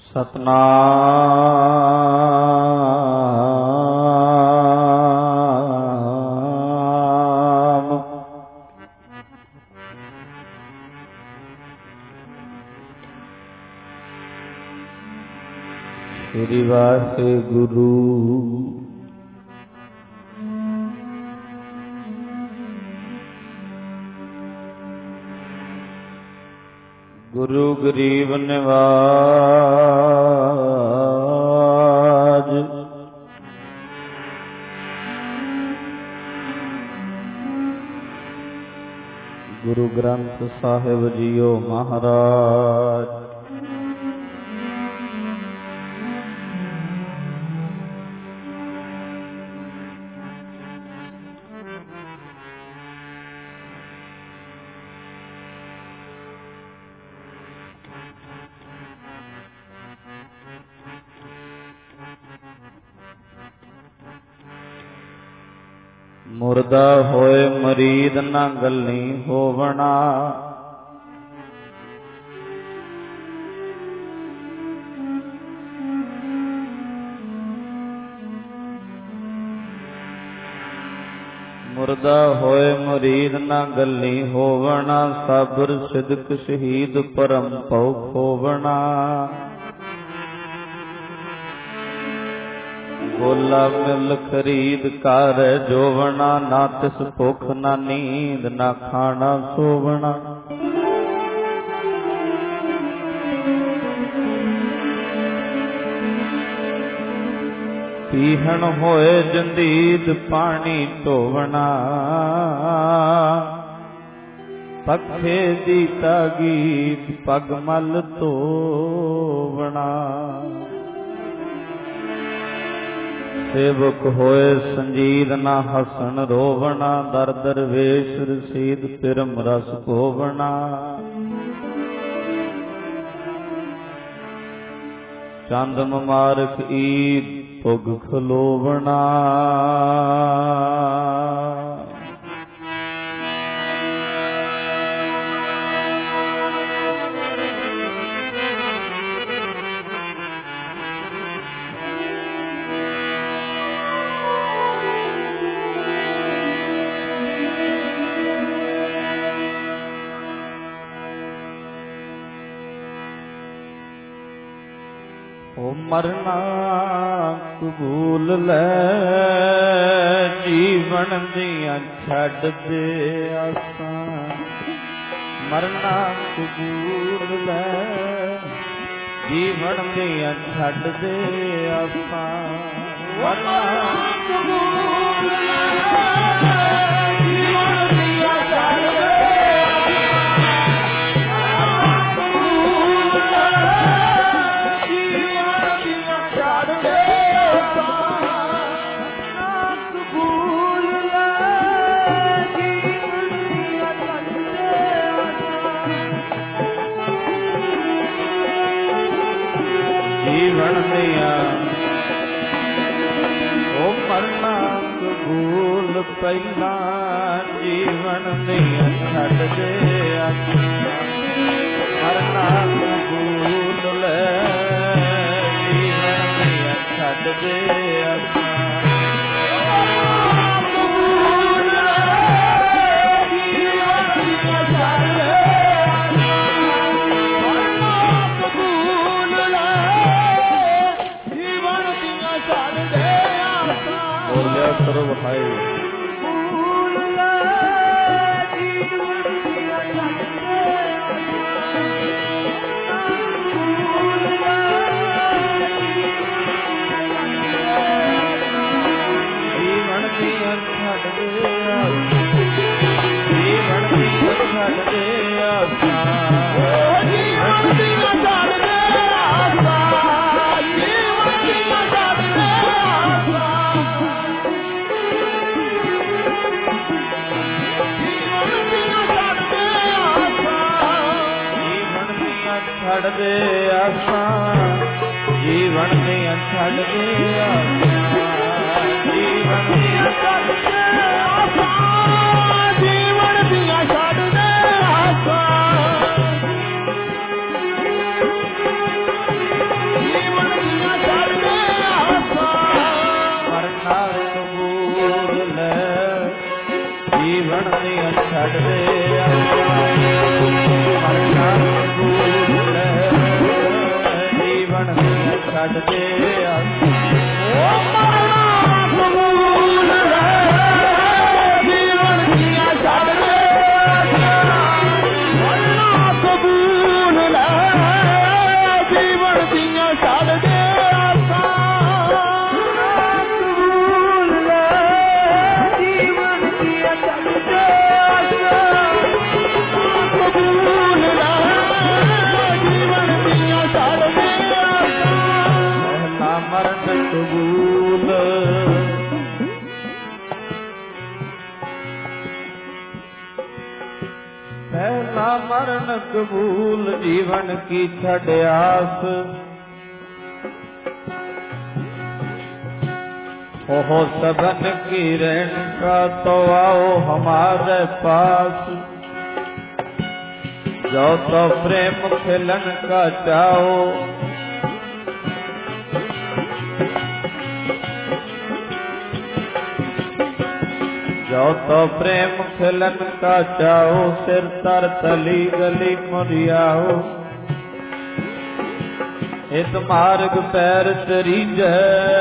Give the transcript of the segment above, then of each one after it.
ਸਤਨਾਮ। ਸ੍ਰੀ ਵਾਹਿਗੁਰੂ। ਗੁਰੂ ਗਰੀਬ ਨਿਵਾਜ। ਗੁਰੂ ਗ੍ਰੰਥ ਸਾਹਿਬ ਜੀਓ ਮਹਾਰਾਜ। ਮੁਰਦਾ ਹੋਏ ਮਰੀਦ ਨਾ ਗੱਲੀ ਹੋਵਣਾ। ਮੁਰਦਾ ਹੋਏ ਮਰੀਦ ਨਾ ਗੱਲੀ ਹੋਵਣਾ। ਸਾਬਰ ਸਿਦਕ ਸ਼ਹੀਦ ਪਰਮ ਭਉ ਖੋਵਣਾ। ਗੋਲਾ ਮਿਲ ਖਰੀਦ ਕਰ ਜੋਵਣਾ। ਨਾ ਤਿਸ ਭੁੱਖ ਨਾ ਨੀਂਦ ਨਾ ਖਾਣਾ ਸੋਵਣਾ। ਪੀਹਣ ਹੋਏ ਜੰਦੀਦ ਪਾਣੀ ਢੋਵਣਾ। ਪੱਖੇ ਦੀ ਤਾਗੀਦ ਪੱਗ ਮਲ ਧੋਵਣਾ। ਸੇਵਕ ਹੋਏ ਸੰਜੀਦ ਨਾ ਹਸਣ ਰੋਵਣਾ। ਦਰ ਦਰਵੇਸ਼ ਰਸੀਦ ਪਿਰਮ ਰਸ ਕੋਵਣਾ। ਚੰਦ ਮੁਬਾਰਕ ਈਦ ਭੁਗ ਖਲੋਵਣਾ। ਮਰਨਾ ਕਬੂਲ ਲੈ ਜੀਵਨ ਦੀਆਂ ਛੱਡ ਦੇ ਆਸਾਂ। ਮਰਨਾ ਕਬੂਲ ਲੈ ਜੀਵਨ ਦੀਆਂ ਛੱਡ ਦੇ ਆਸਾਂ। ਮਰਨਾ ਕਬੂਲ ਲੈ ਜੀਵਨ ਦੀਆਂ ਛੱਡ ਦੇ। ਜੀਵਨ ਦੀਆਂ ਉਹ ਮਰਨਾ ਕਬੂਲ ਪਹਿਲਾਂ ਜੀਵਨ ਦੀਆਂ ਛੱਡ ਦੇ ਆਸਾਂ। ਮਰਨਾ ਕਬੂਲ ਲੈ ਜੀਵਨ ਦੀਆਂ ਛੱਡ ਦੇ ਆਸਾਂ। ਕਰੋ ਭਾਈ ਜੀਵਨ ਦੀਆਂ ਛੱਡ ਦੇ ਜੀਵਨ ਦੀਆਂ ਛੱਡ ਦੇ ਆਸਾਂ। ਜੀਵਨ ਦੀਆਂ ਛੱਡ ਦੇ ਆਸਾਂ। ਜੀਵਨ ਦੀਆਂ ਛੱਡ ਦੇ ਆਸਾਂ। ਛੱਡ ਦੇ ਆਸਾਂ। ਜੀਵਨ ਦੀਆਂ ਛੱਡ ਦੇ ਆਸਾਂ। ਜੀਵਨ ਦੀਆਂ ਛੱਡ ਦੇ ਆਸਾਂ। ਜੀਵਨ ਦੀਆਂ ਛੱਡ ਦੇ ਆਸਾਂ। ਛੱਡ ਦੇ ਆਸਾਂ। मरण कबूल जीवन की छड़ आस। ओहो सबन की ऋण का तो आओ हमारे पास। जो तो प्रेम खिलन का चाहो जो तो प्रेम खिलन का चाहो। सिर तर तली गली मुरियाओ। इत मार्ग पैर तरीजै।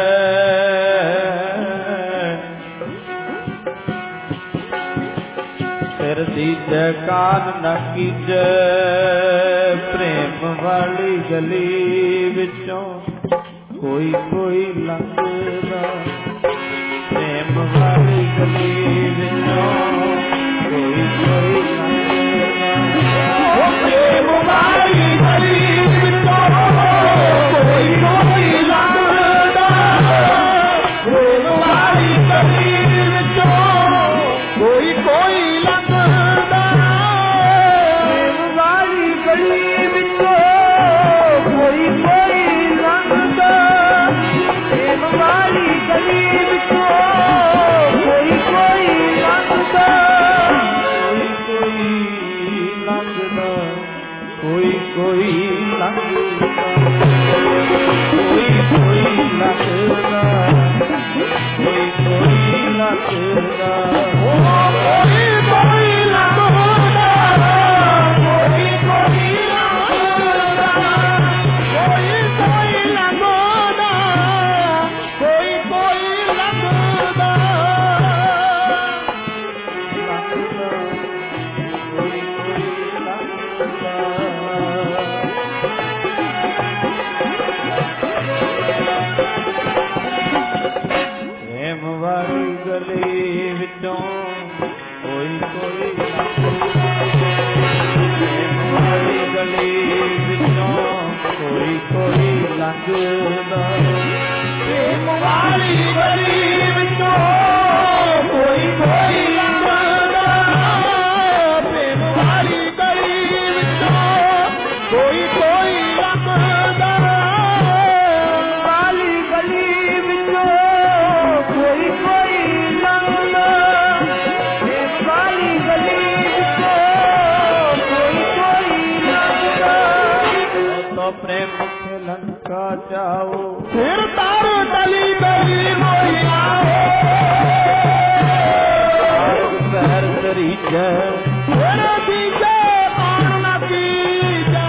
सिर दीजै कान न कीजै। प्रेम वाली गली विचों कोई कोई लंघदा। प्रेम वाली गली विचों कोई कोई लंघदा। प्रेम वाली गली विचों कोई कोई लंघदा। प्रेम वाली गली विचों कोई कोई लंघदा। प्रेम वाली गली विचों कोई कोई लंघदा। प्रेम वाली गली विचों कोई कोई लंघदा। कोई कोई लंघदा। कोई कोई लंघदा। कोई कोई लंघदा। कोई कोई लंघदा। कोई कोई लंघदा। कोई कोई लंघदा। कोई कोई लंघदा। प्रेम वाली गली विचों कोई कोई प्रेम वाली गली विचों कोई कोई लंघदा। प्रेम वाली गली विचों कोई कोई लंघदा। प्रेम वाली गली विचों कोई कोई लंघदा। वाली गली विचों कोई कोई लंघदा। प्रेम वाली गली विचों कोई कोई लंघदा। तो प्रेम खिलन का चाहो। फिर तारो तली गली मोहियाओ। पैर तरीजै। फिर दीजै कान न कीजै।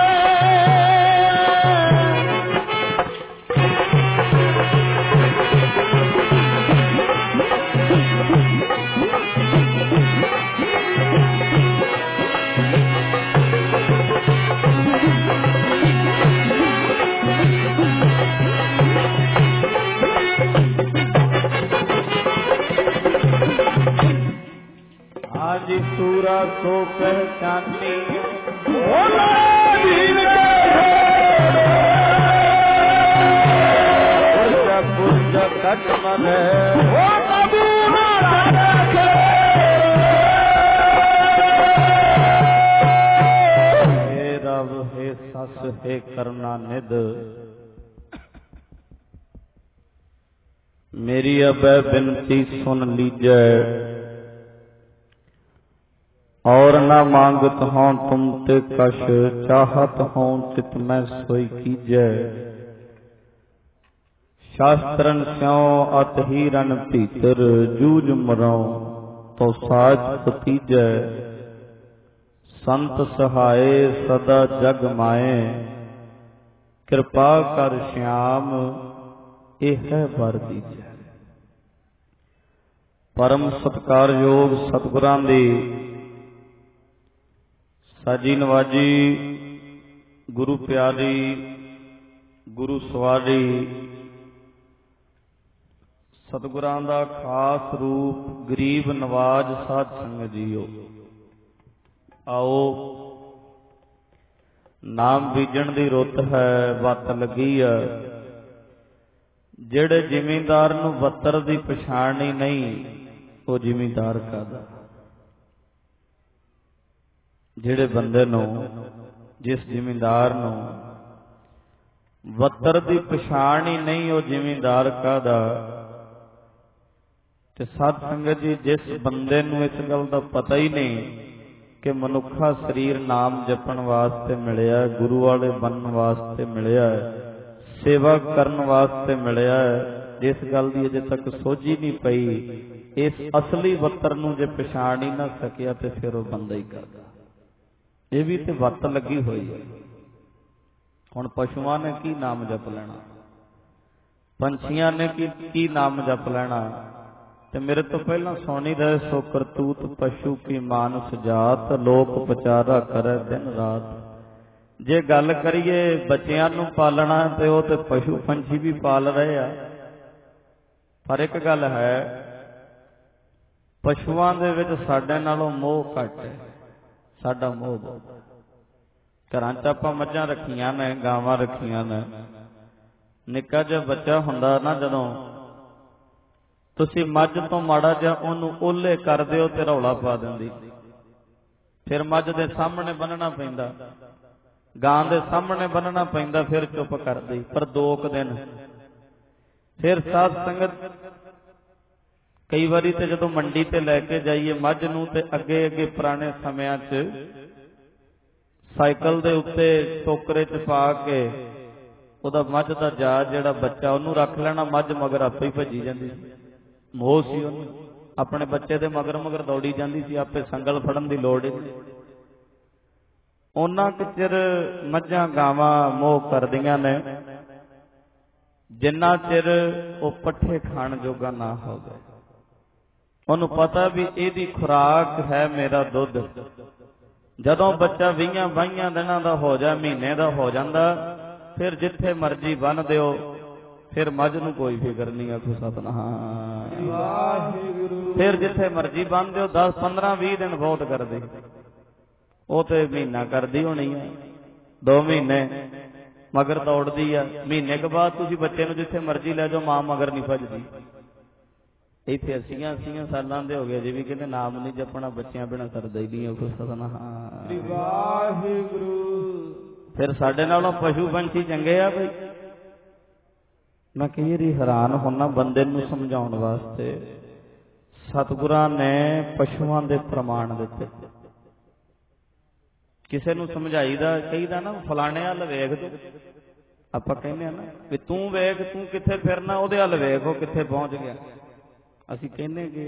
आज सूरा तो पहचानी पुरजा कट मरे। हे रब हे सस हे करना निध। मेरी अबै बिनती सुन लीजै। और न मांगत हों तुम ते कश। चाहत हों चित मैं सोई कीजै। शास्त्रन स्यों अत हीरन भीतर। जूझ मरो तो साज पतीजै। संत सहाय सदा जग माए। ਕਿਰਪਾ ਕਰ ਸ਼ਿਆਮ ਇਹ ਹੈ ਵਰ ਦੀਜੈ। ਪਰਮ ਸਤਿਕਾਰਯੋਗ ਸਤਿਗੁਰਾਂ ਦੀ ਸਾਜੀ ਨਵਾਜੀ ਗੁਰੂ ਪਿਆਰੀ ਗੁਰੂ ਸਵਾਰੀ ਸਤਿਗੁਰਾਂ ਦਾ ਖਾਸ ਰੂਪ ਗਰੀਬ ਨਵਾਜ ਸਾਧ ਸੰਗਤ ਜੀਓ, ਆਓ ਨਾਮ ਬੀਜਣ ਦੀ ਰੁੱਤ ਹੈ, ਵੱਤ ਲੱਗੀ ਆ। ਜਿਹੜੇ ਜ਼ਿਮੀਂਦਾਰ ਨੂੰ ਵੱਤਰ ਦੀ ਪਛਾਣ ਹੀ ਨਹੀਂ, ਉਹ ਜ਼ਿਮੀਂਦਾਰ ਕਾਹਦਾ। ਜਿਹੜੇ ਬੰਦੇ ਨੂੰ, ਜਿਸ ਜ਼ਿਮੀਂਦਾਰ ਨੂੰ ਵੱਤਰ ਦੀ ਪਛਾਣ ਹੀ ਨਹੀਂ, ਉਹ ਜ਼ਿਮੀਂਦਾਰ ਕਾਹਦਾ। ਤੇ ਸਾਧ ਸੰਗਤ ਜੀ, ਜਿਸ ਬੰਦੇ ਨੂੰ ਇਸ ਗੱਲ ਦਾ ਪਤਾ ਹੀ ਨਹੀਂ ਕਿ ਮਨੁੱਖਾ ਸਰੀਰ ਨਾਮ ਜਪਣ ਵਾਸਤੇ ਮਿਲਿਆ, ਗੁਰੂ ਵਾਲੇ ਬਣਨ ਵਾਸਤੇ ਮਿਲਿਆ, ਸੇਵਾ ਕਰਨ ਵਾਸਤੇ ਮਿਲਿਆ, ਜਿਸ ਗੱਲ ਦੀ ਅਜੇ ਤੱਕ ਸੋਝੀ ਨਹੀਂ ਪਈ, ਇਸ ਅਸਲੀ ਵੱਤਰ ਨੂੰ ਜੇ ਪਛਾਣ ਹੀ ਨਾ ਸਕਿਆ ਤੇ ਫਿਰ ਉਹ ਬੰਦਾ ਹੀ ਕਰਦਾ। ਇਹ ਵੀ ਤੇ ਵੱਤ ਲੱਗੀ ਹੋਈ ਹੈ। ਹੁਣ ਪਸ਼ੂਆਂ ਨੇ ਕੀ ਨਾਮ ਜਪ ਲੈਣਾ, ਪੰਛੀਆਂ ਨੇ ਕੀ ਨਾਮ ਜਪ ਲੈਣਾ। ਤੇ ਮੇਰੇ ਤੋਂ ਪਹਿਲਾਂ ਸੋਣੀ ਰਹੇ ਸੋ ਕਰਤੂਤ ਪਸ਼ੂ ਕੀ ਮਾਨਸ ਜਾਤ, ਲੋਕ ਵਿਚਾਰਾ ਕਰੇ ਦਿਨ ਰਾਤ। ਜੇ ਗੱਲ ਕਰੀਏ ਬੱਚਿਆਂ ਨੂੰ ਪਾਲਣਾ ਤੇ ਉਹ ਤੇ ਪਸ਼ੂ ਪੰਛੀ ਵੀ ਪਾਲ ਰਹੇ ਆ, ਪਰ ਇੱਕ ਗੱਲ ਹੈ, ਪਸ਼ੂਆਂ ਦੇ ਵਿੱਚ ਸਾਡੇ ਨਾਲੋਂ ਮੋਹ ਘੱਟ ਹੈ। ਸਾਡਾ ਮੋਹ ਬਹੁਤ। ਘਰਾਂ 'ਚ ਆਪਾਂ ਮੱਝਾਂ ਰੱਖੀਆਂ ਨੇ, ਗਾਵਾਂ ਰੱਖੀਆਂ ਨੇ। ਨਿੱਕਾ ਜਿਹਾ ਬੱਚਾ ਹੁੰਦਾ ਨਾ, ਜਦੋਂ ਤੁਸੀਂ ਮੱਝ ਤੋਂ ਮਾੜਾ ਜਿਹਾ ਉਹਨੂੰ ਓਲੇ ਕਰ ਦਿਓ ਤੇ ਰੌਲਾ ਪਾ ਦਿੰਦੀ। ਫਿਰ ਮੱਝ ਦੇ ਸਾਹਮਣੇ ਬੰਨਣਾ ਪੈਂਦਾ, ਗਾਂ ਦੇ ਸਾਹਮਣੇ ਬੰਨਣਾ ਪੈਂਦਾ, ਫਿਰ ਚੁੱਪ ਕਰਦੀ। ਪਰ 2 ਦਿਨ ਫਿਰ ਸਾਧ ਸੰਗਤ ਕਈ ਵਾਰੀ ਤੇ ਜਦੋਂ ਮੰਡੀ ਤੇ ਲੈ ਕੇ ਜਾਈਏ ਮੱਝ ਨੂੰ, ਤੇ ਅੱਗੇ ਅੱਗੇ ਪੁਰਾਣੇ ਸਮਿਆਂ 'ਚ ਸਾਈਕਲ ਦੇ ਉੱਤੇ ਟੋਕਰੇ 'ਚ ਪਾ ਕੇ ਉਹਦਾ ਮੱਝ ਦਾ ਜਾਤ ਜਿਹੜਾ ਬੱਚਾ ਉਹਨੂੰ ਰੱਖ ਲੈਣਾ, ਮੱਝ ਮਗਰ ਆਪੇ ਹੀ ਭੱਜੀ ਜਾਂਦੀ ਸੀ। ਮੋਹ ਸੀ ਉਹਨੂੰ, ਆਪਣੇ ਬੱਚੇ ਦੇ ਮਗਰ ਮਗਰ ਦੌੜੀ ਜਾਂਦੀ ਸੀ, ਆਪੇ ਸੰਗਲ ਫੜਨ ਦੀ ਲੋੜ ਹੀ ਨਹੀਂ। ਉਹਨਾਂ ਕੁ ਚਿਰ ਮੱਝਾਂ ਗਾਵਾਂ ਮੋਹ ਕਰਦੀਆਂ ਨੇ ਜਿੰਨਾ ਚਿਰ ਉਹ ਪੱਠੇ ਖਾਣ ਜੋਗਾ ਨਾ ਹੋਵੇ। ਉਹਨੂੰ ਪਤਾ ਵੀ ਇਹਦੀ ਖੁਰਾਕ ਹੈ ਮੇਰਾ ਦੁੱਧ। ਜਦੋਂ ਬੱਚਾ 20-22 ਦਿਨਾਂ ਦਾ ਹੋ ਜਾ, ਮਹੀਨੇ ਦਾ ਹੋ ਜਾਂਦਾ, ਫਿਰ ਜਿੱਥੇ ਮਰਜ਼ੀ ਬੰਨ ਦਿਓ, ਫਿਰ ਮੱਝ ਨੂੰ ਕੋਈ ਫਿਕਰ ਨਹੀਂ। ਆਖੋ ਸਤਿਨਾਮ ਵਾਹਿਗੁਰੂ। ਫਿਰ ਜਿੱਥੇ ਮਰਜ਼ੀ ਬੰਨ ਦਿਓ, 10, 15, 20 ਦਿਨ ਬਹੁਤ ਕਰਦੀ, ਉਹ ਤੇ ਮਹੀਨਾ ਕਰਦੀ ਹੋਣੀ ਆ, 2 ਮਹੀਨੇ ਮਗਰ ਦੌੜਦੀ ਆ। ਮਹੀਨੇ ਕੁ ਬਾਅਦ ਤੁਸੀਂ ਬੱਚੇ ਨੂੰ ਜਿੱਥੇ ਮਰਜ਼ੀ ਲੈ ਜਾਓ, ਮਾਂ ਮਗਰ ਨਹੀਂ ਭੱਜਦੀ। ਇੱਥੇ 80 ਸਾਲਾਂ ਦੇ ਹੋ ਗਏ, ਜੇ ਵੀ ਕਹਿੰਦੇ ਨਾਮ ਨਹੀਂ ਜਪਣਾ, ਬੱਚਿਆਂ ਬਿਨਾਂ ਸਰਦਾ ਹੀ ਨਹੀਂ। ਆਖੋ ਸਤਿਨਾਮ ਵਾਹਿਗੁਰੂ। ਫਿਰ ਸਾਡੇ ਨਾਲੋਂ ਪਸ਼ੂ ਪੰਛੀ ਚੰਗੇ ਆ ਬਈ। ਮੈਂ ਕਈ ਵਾਰੀ ਹੈਰਾਨ ਹੁੰਦਾ ਬੰਦੇ ਨੂੰ ਸਮਝਾਉਣ ਵਾਸਤੇ, ਸਤਿਗੁਰਾਂ ਨੇ ਪਸ਼ੂਆਂ ਦੇ ਪ੍ਰਮਾਣ ਦਿੱਤੇ। ਕਿਸੇ ਨੂੰ ਸਮਝਾਈਦਾ, ਕਹੀਦਾ ਨਾ ਫਲਾਣੇ ਵੱਲ ਵੇਖ ਤੂੰ, ਆਪਾਂ ਕਹਿੰਦੇ ਆ ਨਾ ਵੀ ਤੂੰ ਵੇਖ, ਤੂੰ ਕਿੱਥੇ ਫਿਰਨਾ, ਉਹਦੇ ਵੱਲ ਵੇਖ ਉਹ ਕਿੱਥੇ ਪਹੁੰਚ ਗਿਆ। ਅਸੀਂ ਕਹਿੰਦੇ ਕਿ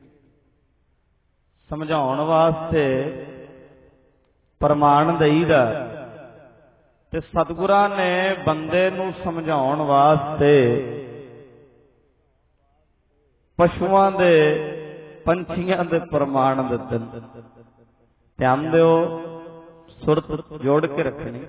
ਸਮਝਾਉਣ ਵਾਸਤੇ ਪ੍ਰਮਾਣ ਦੇਈਦਾ, ਤੇ ਸਤਿਗੁਰਾਂ ਨੇ ਬੰਦੇ ਨੂੰ ਸਮਝਾਉਣ ਵਾਸਤੇ ਪਸ਼ੂਆਂ ਦੇ, ਪੰਛੀਆਂ ਦੇ ਪ੍ਰਮਾਣ ਦਿੱਤੇ। ਧਿਆਨ ਦਿਓ, ਸੁਰਤ ਜੋੜ ਕੇ ਰੱਖਣੀ।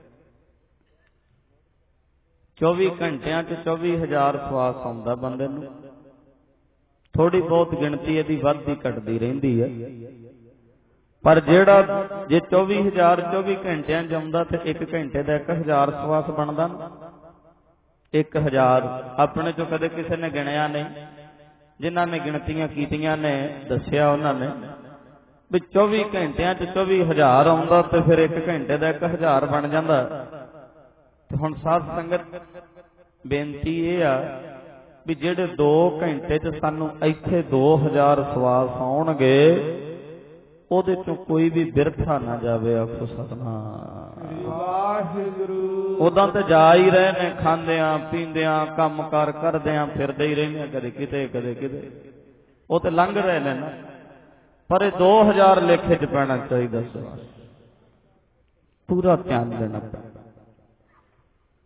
24 ਘੰਟਿਆਂ 'ਚ 24,000 ਸਵਾਸ ਆਉਂਦਾ ਬੰਦੇ ਨੂੰ। ਥੋੜੀ ਬਹੁਤ ਗਿਣਤੀ ਇਹਦੀ ਵੱਧਦੀ ਘਟਦੀ ਰਹਿੰਦੀ ਹੈ, ਪਰ ਜਿਹੜਾ ਜੇ 24,000 24 ਘੰਟਿਆਂ 'ਚ ਆਉਂਦਾ ਤੇ 1 ਘੰਟੇ ਦਾ 1,000 ਸਵਾਸ ਬਣਦਾ। 1000 ਆਪਣੇ ਚੋਂ ਕਦੇ ਕਿਸੇ ਨੇ ਗਿਣਿਆ ਨਹੀਂ। ਜਿਨ੍ਹਾਂ ਨੇ ਗਿਣਤੀਆਂ ਕੀਤੀਆਂ ਨੇ ਦੱਸਿਆ ਉਹਨਾਂ ਨੇ ਵੀ 24 ਘੰਟਿਆਂ 'ਚ 24,000 ਆਉਂਦਾ ਤੇ ਫਿਰ 1 ਘੰਟੇ ਦਾ 1,000 ਬਣ ਜਾਂਦਾ। ਤੇ ਹੁਣ ਸਾਧ ਸੰਗਤ ਬੇਨਤੀ ਇਹ ਆ ਵੀ ਜਿਹੜੇ 2 ਘੰਟੇ 'ਚ ਸਾਨੂੰ ਇੱਥੇ 2000 ਸਵਾਸ ਆਉਣਗੇ, ਉਹਦੇ ਚੋਂ ਕੋਈ ਵੀ ਬਿਰਥਾ ਨਾ ਜਾਵੇ। ਆਖੋ ਸਤਿਨਾਮ ਵਾਹਿਗੁਰੂ। ਉਦਾਂ ਤੇ ਜਾ ਹੀ ਰਹੇ ਨੇ, ਖਾਂਦਿਆਂ ਪੀਂਦਿਆਂ ਕੰਮ ਕਾਰ ਕਰਦਿਆਂ ਫਿਰਦੇ ਹੀ ਰਹਿੰਦੇ, ਕਦੇ ਕਿਤੇ ਕਦੇ ਕਿਤੇ, ਉਹ ਤੇ ਲੰਘ ਰਹੇ ਨੇ ਨਾ। ਪਰ ਇਹ 2000 ਲੇਖੇ 'ਚ ਪੈਣਾ ਚਾਹੀਦਾ ਸਵਾਸ, ਪੂਰਾ ਧਿਆਨ ਦੇਣਾ ਪੈਂਦਾ।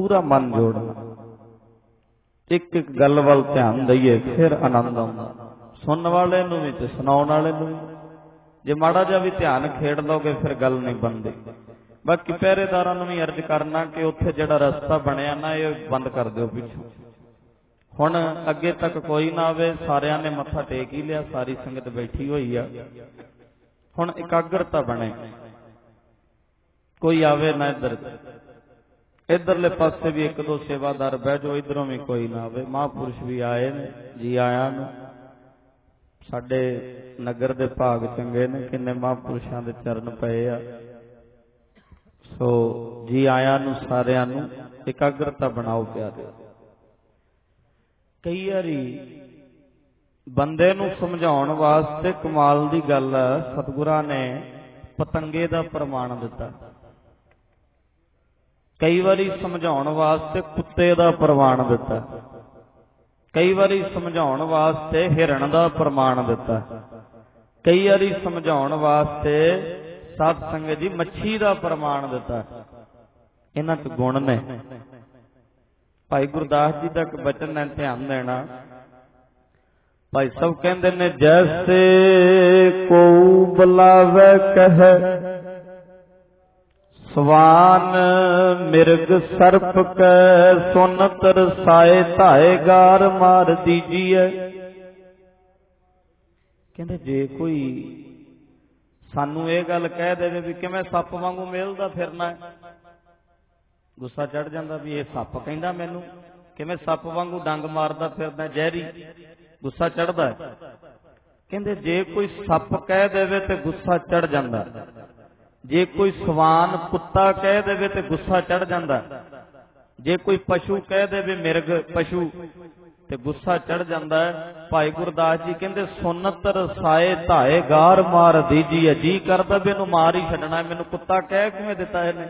ਪੂਰਾ ਮਨ ਜੋੜਨਾ, ਇੱਕ ਇੱਕ ਗੱਲ ਵੱਲ ਧਿਆਨ ਦਈਏ, ਫਿਰ ਆਨੰਦ ਆਉਂਦਾ ਸੁਣਨ ਵਾਲੇ ਨੂੰ ਵੀ ਤੇ ਸੁਣਾਉਣ ਵਾਲੇ ਨੂੰ ਵੀ। ਜੇ ਮਾੜਾ ਜਿਹਾ ਵੀ ਧਿਆਨ ਖੇਡ ਲਓਗੇ ਫਿਰ ਗੱਲ ਨਹੀਂ ਬਣਦੀ। ਬਾਕੀ ਪਹਿਰੇਦਾਰਾਂ ਨੂੰ ਵੀ ਅਰਜ਼ ਕਰਨਾ ਕਿ ਉੱਥੇ ਜਿਹੜਾ ਰਸਤਾ ਬਣਿਆ ਨਾ, ਇਹ ਬੰਦ ਕਰ ਦਿਓ ਪਿੱਛੋਂ। ਹੁਣ ਅੱਗੇ ਤੱਕ ਕੋਈ ਨਾ ਆਵੇ, ਸਾਰਿਆਂ ਨੇ ਮੱਥਾ ਟੇਕ ਹੀ ਲਿਆ, ਸਾਰੀ ਸੰਗਤ ਬੈਠੀ ਹੋਈ ਆ। ਹੁਣ ਇਕਾਗਰਤਾ ਬਣੇ, ਕੋਈ ਆਵੇ ਨਾ ਇੱਧਰ। ਇੱਧਰਲੇ ਪਾਸੇ ਵੀ ਇੱਕ ਦੋ ਸੇਵਾਦਾਰ ਬਹਿ ਜਾਓ, ਇੱਧਰੋਂ ਵੀ ਕੋਈ ਨਾ ਆਵੇ। ਮਹਾਂਪੁਰਸ਼ ਵੀ ਆਏ ਨੇ, ਜੀ ਆਇਆਂ ਨੂੰ। ਸਾਡੇ ਨਗਰ ਦੇ ਭਾਗ ਚੰਗੇ ਨੇ, ਕਿੰਨੇ ਮਹਾਂਪੁਰਸ਼ਾਂ ਦੇ ਚਰਨ ਪਏ ਆ। ਸੋ ਜੀ ਆਇਆਂ ਨੂੰ ਸਾਰਿਆਂ ਨੂੰ। ਇਕਾਗਰਤਾ ਬਣਾਓ ਪਿਆਰੇ। ਕਈ ਵਾਰੀ ਬੰਦੇ ਨੂੰ ਸਮਝਾਉਣ ਵਾਸਤੇ ਕਮਾਲ ਦੀ ਗੱਲ ਹੈ, ਸਤਿਗੁਰਾਂ ਨੇ ਪਤੰਗੇ ਦਾ ਪ੍ਰਮਾਣ ਦਿੱਤਾ। ਕਈ ਵਾਰੀ ਸਮਝਾਉਣ ਵਾਸਤੇ ਕੁੱਤੇ ਦਾ ਪ੍ਰਮਾਣ ਦਿੱਤਾ। ਕਈ ਵਾਰੀ ਸਮਝਾਉਣ ਵਾਸਤੇ ਹਿਰਨ ਦਾ ਪ੍ਰਮਾਣ ਦਿੱਤਾ। ਕਈ ਵਾਰੀ ਸਮਝਾਉਣ ਵਾਸਤੇ ਸਾਧ ਸੰਗਤ ਜੀ ਮੱਛੀ ਦਾ ਪ੍ਰਮਾਣ ਦਿੱਤਾ। ਇਹਨਾਂ 'ਚ ਗੁਣ ਨੇ। ਭਾਈ ਗੁਰਦਾਸ ਜੀ ਦਾ ਇੱਕ ਬਚਨ ਹੈ, ਧਿਆਨ ਦੇਣਾ। ਭਾਈ ਸਾਹਿਬ ਕਹਿੰਦੇ ਨੇ, ਜੈਸੇ ਕੋ ਬੁਲਾਵੇ ਕਹਿ, ਸਵਾਨ ਮਿਰਗ ਸਰਪ ਕੈ, ਸੁਨਤ ਰਸਾਏ ਧਾਏ ਗਾਰ ਮਾਰ ਦੀਜੀਐ। ਕਹਿੰਦੇ ਜੇ ਕੋਈ ਸਾਨੂੰ ਇਹ ਗੱਲ ਕਹਿ ਦੇਵੇ ਵੀ ਕਿਵੇਂ ਸੱਪ ਵਾਂਗੂ ਮੇਲਦਾ ਫਿਰਨਾ ਹੈ, ਗੁੱਸਾ ਚੜ ਜਾਂਦਾ ਵੀ ਇਹ ਸੱਪ ਕਹਿੰਦਾ ਮੈਨੂੰ, ਕਿਵੇਂ ਸੱਪ ਵਾਂਗੂ ਡੰਗ ਮਾਰਦਾ ਫਿਰਦਾ ਜ਼ਹਿਰੀ, ਗੁੱਸਾ ਚੜਦਾ। ਕਹਿੰਦੇ ਜੇ ਕੋਈ ਸੱਪ ਕਹਿ ਦੇਵੇ ਤੇ ਗੁੱਸਾ ਚੜ ਜਾਂਦਾ, ਜੇ ਕੋਈ ਸਵਾਨ ਕੁੱਤਾ ਕਹਿ ਦੇਵੇ ਤੇ ਗੁੱਸਾ ਚੜ ਜਾਂਦਾ, ਜੇ ਕੋਈ ਪਸ਼ੂ ਕਹਿ ਦੇਵੇ ਮਿਰਗ ਪਸ਼ੂ ਤੇ ਗੁੱਸਾ ਚੜ ਜਾਂਦਾ ਹੈ। ਭਾਈ ਗੁਰਦਾਸ ਜੀ ਕਹਿੰਦੇ, ਸੁਨਤ ਰਸਾਏ ਧਾਏ ਗਾਰ ਮਾਰ ਦੀਜੀਏ। ਜੀ ਕਰਦਾ ਵੀ ਇਹਨੂੰ ਮਾਰ ਹੀ ਛੱਡਣਾ। ਮੈਨੂੰ ਕੁੱਤਾ ਕਹਿ ਕਿਵੇਂ ਦਿੱਤਾ ਇਹਨੇ,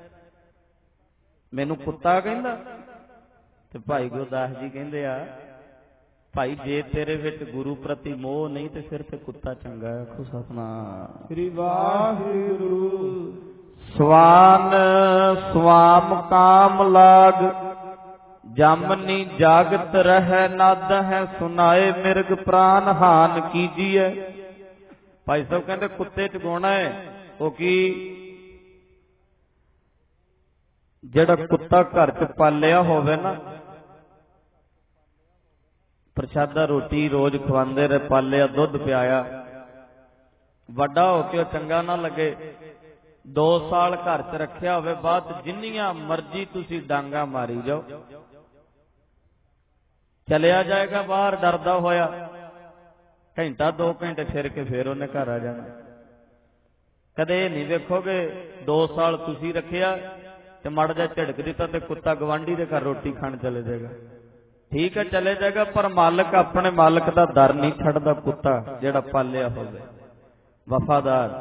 ਮੈਨੂੰ ਕੁੱਤਾ ਕਹਿੰਦਾ। ਤੇ ਭਾਈ ਗੁਰਦਾਸ ਜੀ ਕਹਿੰਦੇ ਆ, ਭਾਈ ਜੇ ਤੇਰੇ ਵਿੱਚ ਗੁਰੂ ਪ੍ਰਤੀ ਮੋਹ ਨਹੀਂ ਤੇ ਫਿਰ ਤੇ ਕੁੱਤਾ ਚੰਗਾ ਹੈ। ਆਖੋ ਸਤਿਨਾਮ ਸ੍ਰੀ ਵਾਹਿਗੁਰੂ। ਸਵਾਨ ਸਵਾਮ ਕਾਮ ਲਾਗ, ਜਮਨੀ ਜਾਗਤ ਰਹਿ ਨਦ ਹੈ, ਸੁਨਾਏ ਮਿਰਗ ਪ੍ਰਾਨ ਹਾਨ ਕੀਜੀਏ। ਭਾਈ ਸਾਹਿਬ ਕਹਿੰਦੇ ਕੁੱਤੇ 'ਚ ਗੁਣ ਹੈ ਉਹ ਕੀ, ਜਿਹੜਾ ਕੁੱਤਾ ਘਰ 'ਚ ਪਾਲਿਆ ਹੋਵੇ ਨਾ, ਪ੍ਰਸ਼ਾਦਾ ਰੋਟੀ ਰੋਜ਼ ਖਵਾਉਂਦੇ ਰਹੇ, ਪਾਲਿਆ, ਦੁੱਧ ਪਿਆਇਆ, ਵੱਡਾ ਹੋ ਕੇ ਉਹ ਚੰਗਾ ਨਾ ਲੱਗੇ, 2 ਸਾਲ ਘਰ 'ਚ ਰੱਖਿਆ ਹੋਵੇ, ਬਾਅਦ ਜਿੰਨੀਆਂ ਮਰਜ਼ੀ ਤੁਸੀਂ ਡਾਂਗਾ ਮਾਰੀ ਜਾਓ, ਚਲਿਆ ਜਾਏਗਾ ਬਾਹਰ ਡਰਦਾ ਹੋਇਆ, ਘੰਟਾ 2 ਘੰਟੇ ਫਿਰ ਕੇ ਫਿਰ ਉਹਨੇ ਘਰ ਆ ਜਾਣਾ। ਕਦੇ ਇਹ ਨਹੀਂ ਵੇਖੋਗੇ 2 ਸਾਲ ਤੁਸੀਂ ਰੱਖਿਆ ਤੇ ਮੜ ਜਾ ਝਿੜਕ ਦਿੱਤਾ ਤੇ ਕੁੱਤਾ ਗਵਾਂਢੀ ਦੇ ਘਰ ਰੋਟੀ ਖਾਣ ਚਲੇ ਜਾਏਗਾ। ਠੀਕ ਹੈ ਚਲੇ ਜਾਏਗਾ, ਪਰ ਮਾਲਕ ਆਪਣੇ ਮਾਲਕ ਦਾ ਦਰ ਨਹੀਂ ਛੱਡਦਾ। ਕੁੱਤਾ ਜਿਹੜਾ ਪਾਲਿਆ ਹੋਵੇ ਵਫਾਦਾਰ।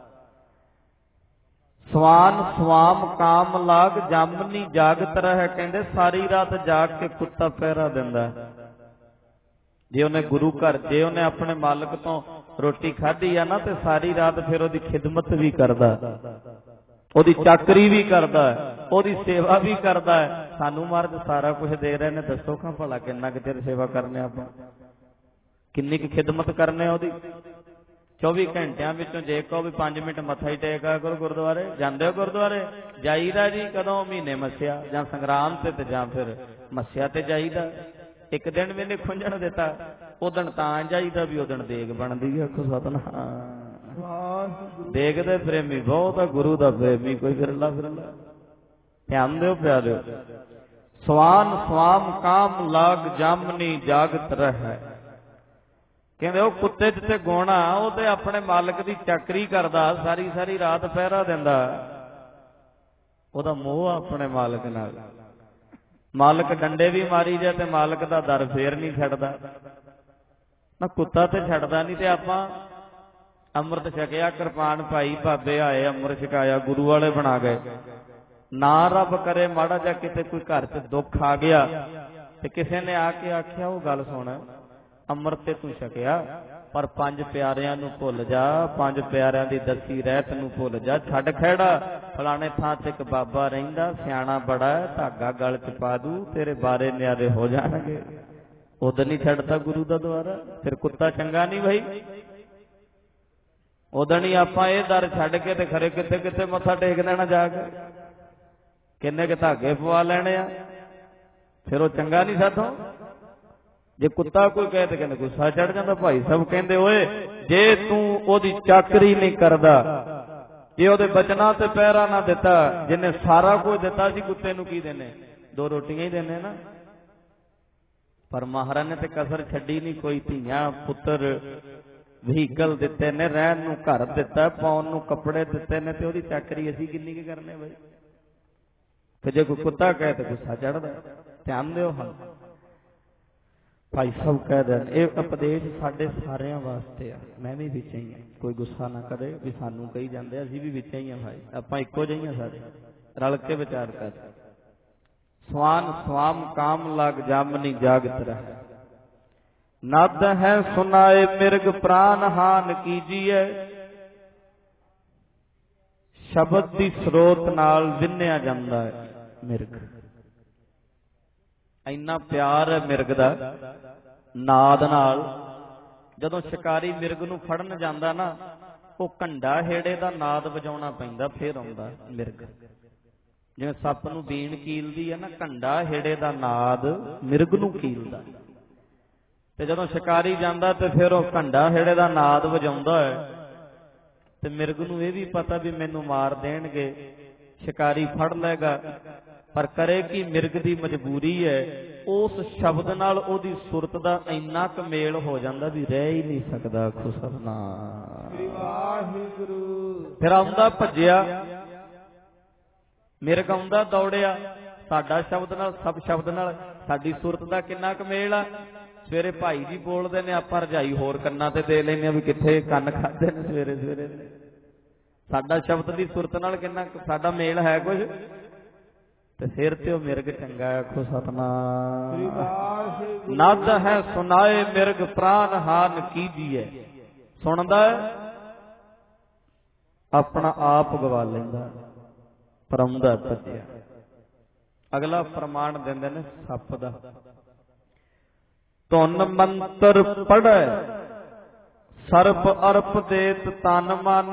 ਸਵਾਨ ਸਵਾਮ ਕਾਮ ਲਾਗ, ਜਮਨੀ ਜਾਗਤ ਰਹਿ। ਕਹਿੰਦੇ ਸਾਰੀ ਰਾਤ ਜਾਗ ਕੇ ਕੁੱਤਾ ਪਹਿਰਾ ਦਿੰਦਾ। ਜੇ ਉਹਨੇ ਗੁਰੂ ਘਰ, ਜੇ ਉਹਨੇ ਆਪਣੇ ਮਾਲਕ ਤੋਂ ਰੋਟੀ ਖਾਧੀ ਆ ਨਾ, ਤੇ ਸਾਰੀ ਰਾਤ ਫਿਰ ਉਹਦੀ ਖਿਦਮਤ ਵੀ ਕਰਦਾ, ਉਹਦੀ ਚਾਕਰੀ ਵੀ ਕਰਦਾ, ਉਹਦੀ ਸੇਵਾ ਵੀ ਕਰਦਾ ਹੈ। ਸਾਨੂੰ ਮਹਾਰਾਜ ਸਾਰਾ ਕੁਝ ਦੇ ਰਹੇ ਨੇ, ਦੱਸੋ ਖਾਂ ਭਲਾ ਕਿੰਨਾ ਕੁ ਚਿਰ ਸੇਵਾ ਕਰਨੇ ਆਪਾਂ, ਕਿੰਨੀ ਕੁ ਖਿਦਮਤ ਕਰਨੇ ਉਹਦੀ। 24 ਘੰਟਿਆਂ ਵਿੱਚੋਂ ਜੇ ਕਹੋ ਵੀ 5 ਮਿੰਟ ਮੱਥਾ ਹੀ ਟੇਕਿਆ ਕਰੋ ਗੁਰਦੁਆਰੇ, ਜਾਂਦੇ ਹੋ ਗੁਰਦੁਆਰੇ? ਜਾਈਦਾ ਜੀ ਕਦੋਂ? ਮਹੀਨੇ ਮੱਸਿਆ ਜਾਂ ਸੰਗਰਾਮ ਤੇ ਜਾਂ ਫਿਰ ਮੱਸਿਆ ਤੇ ਜਾਈਦਾ। ਇੱਕ ਦਿਨ ਵੀ ਨਹੀਂ ਖੁੰਝਣ ਦਿੱਤਾ, ਉਦਣ ਤਾਂ ਜਾਈਦਾ ਵੀ ਉਦਣ ਦੇਗ ਬਣਦੀ ਹੈ। ਆਖੋ ਸਤਿਨਾਮ। ਦੇਗ ਦੇ ਪ੍ਰੇਮੀ ਬਹੁਤ ਆ, ਗੁਰੂ ਦਾ ਪ੍ਰੇਮੀ ਕੋਈ ਫਿਰਲਾ ਫਿਰਲਾ। ਧਿਆਨ ਦਿਓ ਪਿਆਰਿਓ। ਸਵਾਨ ਸਵਾਮ ਕਾਮ ਲਾਗ, ਜਮਨੀ ਜਾਗਤ ਰਹਿ। ਕਹਿੰਦੇ ਉਹ ਕੁੱਤੇ 'ਚ ਤੇ ਗੁਣ ਆ, ਉਹ ਤੇ ਆਪਣੇ ਮਾਲਕ ਦੀ ਚਾਕਰੀ ਕਰਦਾ, ਸਾਰੀ ਸਾਰੀ ਰਾਤ ਪਹਿਰਾ ਦਿੰਦਾ, ਉਹਦਾ ਮੋਹ ਆਪਣੇ ਮਾਲਕ ਨਾਲ। ਮਾਲਕ ਡੰਡੇ ਵੀ ਮਾਰੀ ਜਾ ਤੇ ਮਾਲਕ ਦਾ ਦਰ ਫੇਰ ਨਹੀਂ ਛੱਡਦਾ ਨਾ। ਕੁੱਤਾ ਤੇ ਛੱਡਦਾ ਨਹੀਂ। ਤੇ ਆਪਾਂ ਅੰਮ੍ਰਿਤ ਛਕਿਆ, ਕਿਰਪਾਨ ਭਾਈ, ਬਾਬੇ ਆਏ, ਅੰਮ੍ਰਿਤ ਛਕਾਇਆ, ਗੁਰੂ ਵਾਲੇ ਬਣਾ ਗਏ। ਨਾ ਰੱਬ ਕਰੇ ਮਾੜਾ ਜਿਹਾ ਕਿਤੇ ਕੋਈ ਘਰ 'ਚ ਦੁੱਖ ਆ ਗਿਆ ਤੇ ਕਿਸੇ ਨੇ ਆ ਕੇ ਆਖਿਆ, ਉਹ ਗੱਲ ਸੁਣ, ਅੰਮ੍ਰਿਤ ਤੇ ਤੂੰ ਛਕਿਆ, पर पंज प्यारिਆਂ ਨੂੰ भुल जा, पंज प्यारिਆਂ ਦੀ दसी रहत ਨੂੰ भुल जा। छड्ड खैड़ा फलाने थां ते एक बाबा रहिंदा, सियाणा बड़ा है, धागा गल च पा दू, तेरे बारे न्यारे हो जाणगे। उदन ही छड्डता गुरु दा द्वारा, फिर कुत्ता चंगा नहीं भाई। उदन ही आपां इह दर छड्ड के ते खरे किथे किथे मत्था टेक देना जाके, किन्ने के धागे पवा लेने आ, फिर वो चंगा नहीं साथों। जे कुत्ता कोई कहे तो कहते गुस्सा चढ़ जाता। भाई सब कहते ओए जे तू ओदी चाकरी नहीं करदा, जे ओदे बचना ते पैरा ना दिता, जिन्हें सारा कुछ दिता सी कुत्ते नूं की देने, दो रोटियां ही देने ना। पर महाराज ने ते कसर छड्डी नहीं कोई। धीआं पुत्र व्हीकल दिते ने, रहन नूं घर दिता, पाउण नूं कपड़े दिते ने, ते ओदी चाकरी असीं किन्नी की करने भाई। फिर जे कोई कुत्ता कहे तो गुस्सा चढ़दा। ध्यान दिओ। हाँ भाई सब कह देन ये उपदेश साडे सारिਆਂ वास्ते आ। मैं भी विच ही हां, कोई गुस्सा ना करे भी सानू कही जांदे, असीं भी विच ही हां भाई, आपां इक्को जिहे हां सारे, रल के विचार कर। स्वान स्वाम काम लग जामनी जागत रहे, नद है सुनाए मिर्ग प्राण हान कीजिए, शब्द दी स्रोत नाल विन्निया जांदा है मिर्ग। इन्ना प्यार है मिर्ग दा नाद नाल। जदों शिकारी मिर्ग नूं फड़न जांदा ना, वो कंडा हेड़े दा नाद वजाउणा पैंदा, फिर आउंदा मिर्ग। जिवें सप्प नूं बीण कीलदी है ना, कंडा हेड़े दा नाद मिर्ग नूं कीलदा। ते जदों शिकारी जांदा ते फिर वो कंडा हेड़े दा नाद वजाउंदा है, ते मिर्ग नूं इह भी पता भी मैनूं मार देणगे, शिकारी फड़ लेगा। पर करे कि मिर्ग दी मजबूरी है, उस शब्द नाल ओदी सुरत दा इन्ना क मेल हो जांदा भी रह ही नहीं सकदा। खुसरना फिर आउंदा भज्जिया, मिर्ग आउंदा दौड़िया, साडा शब्द नाल सब शब्द नाल साडी सुरत दा किन्ना क मेल आ। सवेरे भाई जी बोलदे ने, आपां रजाई होर कन्नां ते दे लैंदे भी कित्थे कंन खाधे ने सवेरे सवेरे। साडा शब्द दी सुरत नाल किन्ना साडा मेल है कुछ, ते फिर ते मिर्ग चंगा है। आखो सतनाम। नद है सुनाए मिर्ग प्राण हान कीजिए, सुनदा अपना आप गवा लैंदा, पर आउंदा भज्जिया। अगला प्रमाण दिंदे ने सप दा, धुन मंत्र पढ़े सर्प अर्प देत तन मन,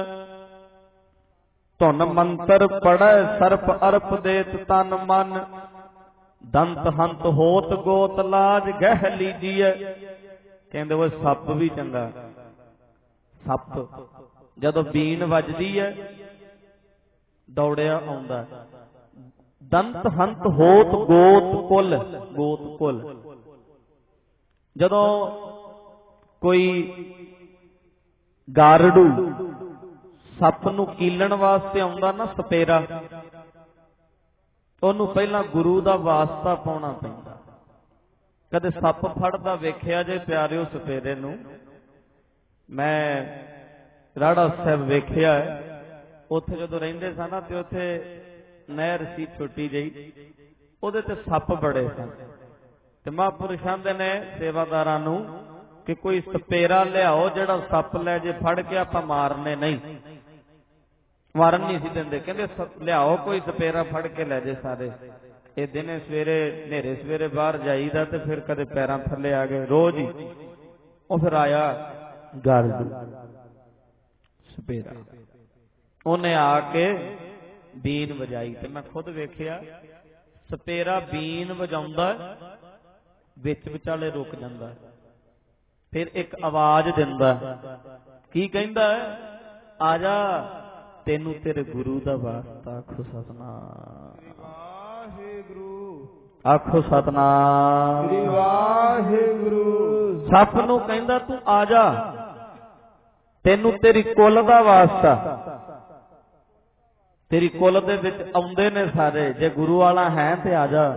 धुन मंत्र पढ़े सर्प अर्प देत तन मन, दंत हंत होत गोत लाज गह लीजिए। कहंदे वो सप भी चंगा। सप जदों बीन वजदी है दौड़िया आउंदा, दंत हंत होत गोत कुल, गोत कुल। जदों कोई गारड़ू सप नूं कीलण वास्ते आउंदा ना सपेरा, ਉਹਨੂੰ ਪਹਿਲਾਂ ਗੁਰੂ ਦਾ ਵਾਸਤਾ ਪਾਉਣਾ ਪੈਂਦਾ। ਕਦੇ ਸੱਪ ਫੜਦਾ ਵੇਖਿਆ ਜੇ ਪਿਆਰਿਓ ਸਪੇਰੇ ਨੂੰ? ਮੈਂ ਰਾੜਾ ਸਾਹਿਬ ਵੇਖਿਆ, ਉੱਥੇ ਜਦੋਂ ਰਹਿੰਦੇ ਸਨ ਤੇ ਉੱਥੇ ਨਹਿਰ ਸੀ ਛੋਟੀ ਜਿਹੀ, ਉਹਦੇ ਤੇ ਸੱਪ ਬੜੇ ਸਨ ਤੇ ਮਹਾਂਪੁਰਸ਼ ਆਂਦੇ ਨੇ ਸੇਵਾਦਾਰਾਂ ਨੂੰ ਕਿ ਕੋਈ ਸਪੇਰਾ ਲਿਆਓ ਜਿਹੜਾ ਸੱਪ ਲੈ ਜੇ ਫੜ ਕੇ ਆਪਾਂ ਮਾਰਨੇ ਨਹੀਂ, ਮਾਰਨ ਨਹੀਂ ਸੀ ਦਿੰਦੇ। ਕਹਿੰਦੇ ਲਿਆਓ ਕੋਈ ਸਪੇਰਾ ਫੜ ਕੇ ਲੈ ਜੇ ਸਾਰੇ। ਇਹ ਦਿਨੇ ਸਵੇਰੇ ਹਨੇਰੇ ਸਵੇਰੇ ਬਾਹਰ ਜਾਈਦਾ ਤੇ ਫਿਰ ਕਦੇ ਪੈਰਾਂ ਥੱਲੇ ਆ ਗਏ ਰੋਜ਼ ਹੀ। ਉਹ ਫਿਰ ਆਇਆ ਗਾਰਡੂ ਸਪੇਰਾ, ਉਹਨੇ ਆ ਕੇ ਬੀਨ ਵਜਾਈ ਤੇ ਮੈਂ ਖੁਦ ਵੇਖਿਆ ਸਪੇਰਾ ਬੀਨ ਵਜਾਉਂਦਾ ਵਿੱਚ ਵਿਚਾਲੇ ਰੁਕ ਜਾਂਦਾ, ਫਿਰ ਇੱਕ ਆਵਾਜ਼ ਦਿੰਦਾ। ਕੀ ਕਹਿੰਦਾ? ਆ ਜਾ ਤੈਨੂੰ ਤੇਰੇ ਗੁਰੂ ਦਾ ਵਾਸਤਾ। ਆਖੋ ਸਤਨਾਮ, ਵਾਹਿਗੁਰੂ। ਆਖੋ ਸਤਨਾਮ, ਵਾਹਿਗੁਰੂ। ਸੱਪ ਨੂੰ ਕਹਿੰਦਾ ਤੂੰ ਆ ਜਾ, ਤੈਨੂੰ ਤੇਰੀ ਕੁੱਲ ਦਾ ਵਾਸਤਾ। ਤੇਰੀ ਕੁੱਲ ਦੇ ਵਿੱਚ ਆਉਂਦੇ ਨੇ ਸਾਰੇ, ਜੇ ਗੁਰੂ ਵਾਲਾ ਹੈ ਤੇ ਆ ਜਾ।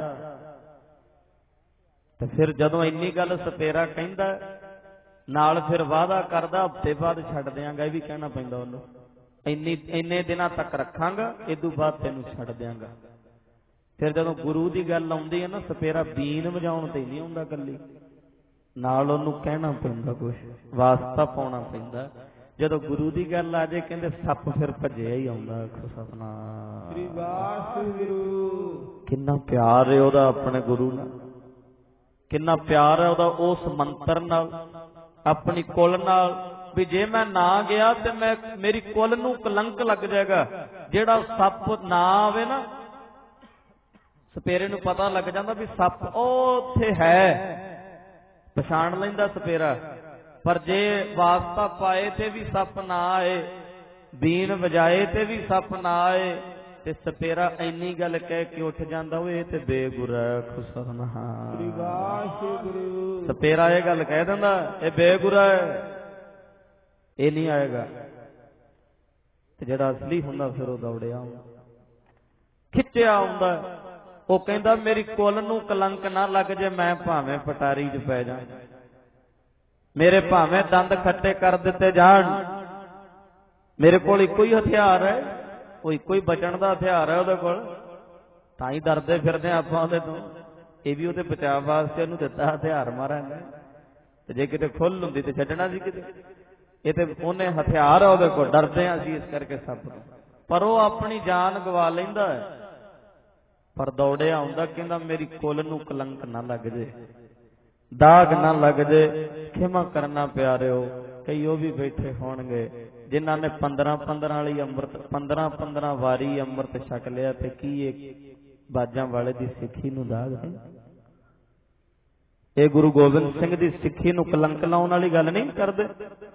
ਤੇ ਫਿਰ ਜਦੋਂ ਇੰਨੀ ਗੱਲ ਸਪੇਰਾ ਕਹਿੰਦਾ ਨਾਲ ਫਿਰ ਵਾਅਦਾ ਕਰਦਾ ਹਫ਼ਤੇ ਬਾਅਦ ਛੱਡ ਦਿਆਂਗਾ। ਇਹ ਵੀ ਕਹਿਣਾ ਪੈਂਦਾ ਉਹਨੂੰ, ਇੰਨੇ ਦਿਨਾਂ ਤੱਕ ਰੱਖਾਂਗਾ, ਇਦੋਂ ਬਾਅਦ ਤੈਨੂੰ ਛੱਡ ਦਿਆਂਗਾ। ਫਿਰ ਜਦੋਂ ਗੁਰੂ ਦੀ ਗੱਲ ਆਉਂਦੀ ਹੈ ਨਾ, ਸਪੇਰਾ ਬੀਨ ਵਜਾਉਣ ਤੇ ਨਹੀਂ ਆਉਂਦਾ ਕੱਲੀ, ਨਾਲ ਉਹਨੂੰ ਕਹਿਣਾ ਪੈਂਦਾ, ਕੁਛ ਵਾਸਤਾ ਪਾਉਣਾ ਪੈਂਦਾ। ਜਦੋਂ ਗੁਰੂ ਦੀ ਗੱਲ ਆ ਜੇ ਕਹਿੰਦੇ ਸੱਪ ਫਿਰ ਭੱਜਿਆ ਹੀ ਆਉਂਦਾ। ਆਖੋ ਸਤਿਨਾਮ ਸ੍ਰੀ ਵਾਹਿਗੁਰੂ। ਕਿੰਨਾ ਪਿਆਰ ਹੈ ਉਹਦਾ ਆਪਣੇ ਗੁਰੂ ਨਾਲ, ਕਿੰਨਾ ਪਿਆਰ ਹੈ ਉਹਦਾ ਉਸ ਮੰਤਰ ਨਾਲ, ਆਪਣੀ ਕੁਲ ਨਾਲ। ਵੀ ਜੇ ਮੈਂ ਨਾ ਗਿਆ ਤੇ ਮੇਰੀ ਕੁਲ ਨੂੰ ਕਲੰਕ ਲੱਗ ਜਾਏਗਾ। ਜਿਹੜਾ ਸੱਪ ਨਾ ਆਵੇ ਨਾ, ਸਪੇਰੇ ਨੂੰ ਪਤਾ ਲੱਗ ਜਾਂਦਾ ਵੀ ਸੱਪ ਉਹ ਉੱਥੇ ਹੈ, ਪਛਾਣ ਲੈਂਦਾ ਸਪੇਰਾ। ਪਰ ਜੇ ਵਾਸਤਾ ਪਾਏ ਤੇ ਵੀ ਸੱਪ ਨਾ ਆਏ, ਬੀਨ ਵਜਾਏ ਤੇ ਵੀ ਸੱਪ ਨਾ ਆਏ, ਤੇ ਸਪੇਰਾ ਇੰਨੀ ਗੱਲ ਕਹਿ ਕੇ ਉੱਠ ਜਾਂਦਾ, ਉਹ ਇਹ ਤੇ ਬੇਗੁਰਾ। ਸਤਿਨਾਮ ਵਾਹਿਗੁਰੂ। ਸਪੇਰਾ ਇਹ ਗੱਲ ਕਹਿ ਦਿੰਦਾ, ਇਹ ਬੇਗੁਰਾ ਹੈ, ਇਹ ਨਹੀਂ ਆਏਗਾ। ਤੇ ਜਿਹੜਾ ਅਸਲੀ ਹੁੰਦਾ ਫਿਰ ਉਹ ਦੌੜਿਆ ਖਿੱਚਿਆ ਆਉਂਦਾ। ਉਹ ਕਹਿੰਦਾ ਮੇਰੀ ਕੁਲ ਨੂੰ ਕਲੰਕ ਨਾ ਲੱਗ ਜੇ, ਮੈਂ ਭਾਵੇਂ ਪਟਾਰੀ 'ਚ ਪੈ ਜਾ, ਮੇਰੇ ਭਾਵੇਂ ਦੰਦ ਖੱਟੇ ਕਰ ਦਿੱਤੇ ਜਾਣ, ਮੇਰੇ ਕੋਲ ਇੱਕੋ ਹੀ ਹਥਿਆਰ ਹੈ, ਉਹ ਇੱਕੋ ਹੀ ਬਚਣ ਦਾ ਹਥਿਆਰ ਹੈ ਉਹਦੇ ਕੋਲ। ਤਾਂ ਹੀ ਡਰਦੇ ਫਿਰਦੇ ਆਪਾਂ ਉਹਦੇ ਤੋਂ। ਇਹ ਵੀ ਉਹਦੇ ਬਚਾਅ ਵਾਸਤੇ ਉਹਨੂੰ ਦਿੱਤਾ ਹਥਿਆਰ ਮਹਾਰਾਜ ਨੇ। ਤੇ ਜੇ ਕਿਤੇ ਖੁੱਲ ਹੁੰਦੀ ਤੇ ਛੱਡਣਾ ਸੀ ਕਿਤੇ। ਇਹ ਤੇ ਉਹਨੇ ਹਥਿਆਰ ਆ ਉਹਦੇ ਕੋਲ, ਡਰਦੇ ਹਾਂ ਅਸੀਂ ਇਸ ਕਰਕੇ ਸਭ ਤੋਂ। ਪਰ ਉਹ ਆਪਣੀ ਜਾਨ ਗਵਾ ਲੈਂਦਾ ਹੈ, ਪਰ ਦੌੜਿਆ ਆਉਂਦਾ। ਕਹਿੰਦਾ ਮੇਰੀ ਕੁਲ ਨੂੰ ਕਲੰਕ ਨਾ ਲੱਗ ਜੇ, ਦਾਗ ਨਾ ਲੱਗ ਜੇ। ਖਿਮਾ ਕਰਨਾ ਪਿਆਰਿਓ, ਕਈ ਉਹ ਵੀ ਬੈਠੇ ਹੋਣਗੇ ਜਿਨ੍ਹਾਂ ਨੇ 15 ਵਾਲੀ ਅੰਮ੍ਰਿਤ 15 ਵਾਰੀ ਅੰਮ੍ਰਿਤ ਛਕ ਲਿਆ, ਤੇ ਕੀ ਇਹ ਬਾਜਾਂ ਵਾਲੇ ਦੀ ਸਿੱਖੀ ਨੂੰ ਦਾਗ ਨਹੀਂ? ਇਹ ਗੁਰੂ ਗੋਬਿੰਦ ਸਿੰਘ ਦੀ ਸਿੱਖੀ ਨੂੰ ਕਲੰਕ ਲਾਉਣ ਵਾਲੀ ਗੱਲ ਨਹੀਂ ਕਰਦੇ।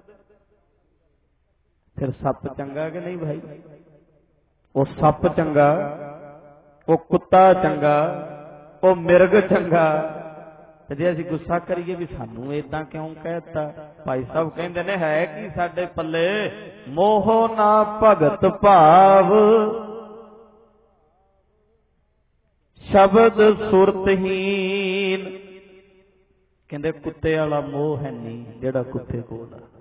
ਫਿਰ ਸੱਪ ਚੰਗਾ ਕਿ ਨਹੀਂ ਭਾਈ? ਉਹ ਸੱਪ ਚੰਗਾ, ਉਹ ਕੁੱਤਾ ਚੰਗਾ, ਉਹ ਮਿਰਗ ਚੰਗਾ। ਤੇ ਜੇ ਅਸੀਂ ਗੁੱਸਾ ਕਰੀਏ ਵੀ ਸਾਨੂੰ ਏਦਾਂ ਕਿਉਂ ਕਹਿਤਾ, ਭਾਈ ਸਾਹਿਬ ਕਹਿੰਦੇ ਨੇ ਹੈ ਕੀ ਸਾਡੇ ਪੱਲੇ, ਮੋਹ ਨਾ ਭਗਤ ਭਾਵ, ਸ਼ਬਦ ਸੁਰਤਹੀਨ। ਕਹਿੰਦੇ ਕੁੱਤੇ ਵਾਲਾ ਮੋਹ ਹੈ ਨਹੀਂ ਜਿਹੜਾ ਕੁੱਤੇ ਕੋਲ ਆ।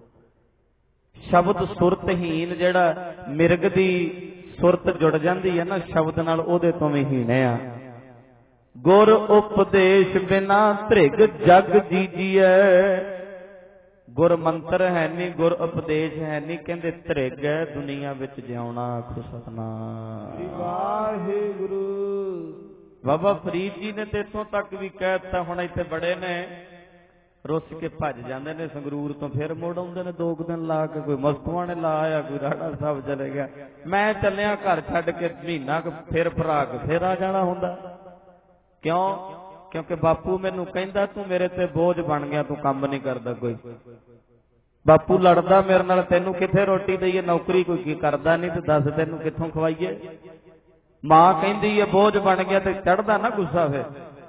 ਸ਼ਬਦ ਸੁਰਤਹੀਨ, ਜਿਹੜਾ ਮਿਰਗ ਦੀ ਸੁਰਤ ਜੁੜ ਜਾਂਦੀ ਹੈ ਨਾ ਸ਼ਬਦ ਨਾਲ, ਉਹਦੇ ਤੋਂ ਵੀ ਹੀਣੇ ਆ। ਗੁਰ ਉਪਦੇਸ਼ ਬਿਨਾ ਧ੍ਰਿਗ ਜਗ ਜੀਜੀਐ। ਗੁਰ ਮੰਤਰ ਹੈ ਨਹੀਂ, ਗੁਰ ਉਪਦੇਸ਼ ਹੈ ਨਹੀਂ, ਕਹਿੰਦੇ ਧ੍ਰਿਗ ਹੈ ਦੁਨੀਆ ਵਿੱਚ ਜਿਉਣਾ। ਆਖੋ ਸਤਿਨਾਮ ਵਾਹਿਗੁਰੂ। ਬਾਬਾ ਫਰੀਦ ਜੀ ਨੇ ਤੇ ਇੱਥੋਂ ਤੱਕ ਵੀ ਕਹਿ ਦਿੱਤਾ। ਹੁਣ ਇੱਥੇ ਬੜੇ ਨੇ, ਰੁੱਸ ਕੇ ਭੱਜ ਜਾਂਦੇ ਨੇ ਸੰਗਰੂਰ ਤੋਂ, ਫਿਰ ਮੁੜ ਆਉਂਦੇ ਨੇ 2 ਦਿਨ ਲਾ ਕੇ। ਕੋਈ ਮਸਤੂਆਂ ਨੇ ਲਾ ਆਇਆ, ਕੋਈ ਰਾੜਾ ਸਾਹਿਬ ਚਲੇ ਗਿਆ। ਮੈਂ ਚੱਲਿਆ ਘਰ ਛੱਡ ਕੇ ਮਹੀਨਾ ਕੁ, ਫਿਰ ਭਰਾ ਕੇ ਫਿਰ ਆ ਜਾਣਾ ਹੁੰਦਾ। ਕਿਉਂ? ਕਿਉਂਕਿ ਬਾਪੂ ਮੈਨੂੰ ਕਹਿੰਦਾ ਤੂੰ ਮੇਰੇ ਤੇ ਬੋਝ ਬਣ ਗਿਆ, ਤੂੰ ਕੰਮ ਨਹੀਂ ਕਰਦਾ ਕੋਈ। ਬਾਪੂ ਲੜਦਾ ਮੇਰੇ ਨਾਲ, ਤੈਨੂੰ ਕਿੱਥੇ ਰੋਟੀ ਦਈਏ, ਨੌਕਰੀ ਕੋਈ ਕੀ ਕਰਦਾ ਨਹੀਂ, ਤੇ ਦੱਸ ਤੈਨੂੰ ਕਿੱਥੋਂ ਖਵਾਈਏ। ਮਾਂ ਕਹਿੰਦੀ ਹੈ ਬੋਝ ਬਣ ਗਿਆ, ਤੇ ਚੜਦਾ ਨਾ ਗੁੱਸਾ ਫਿਰ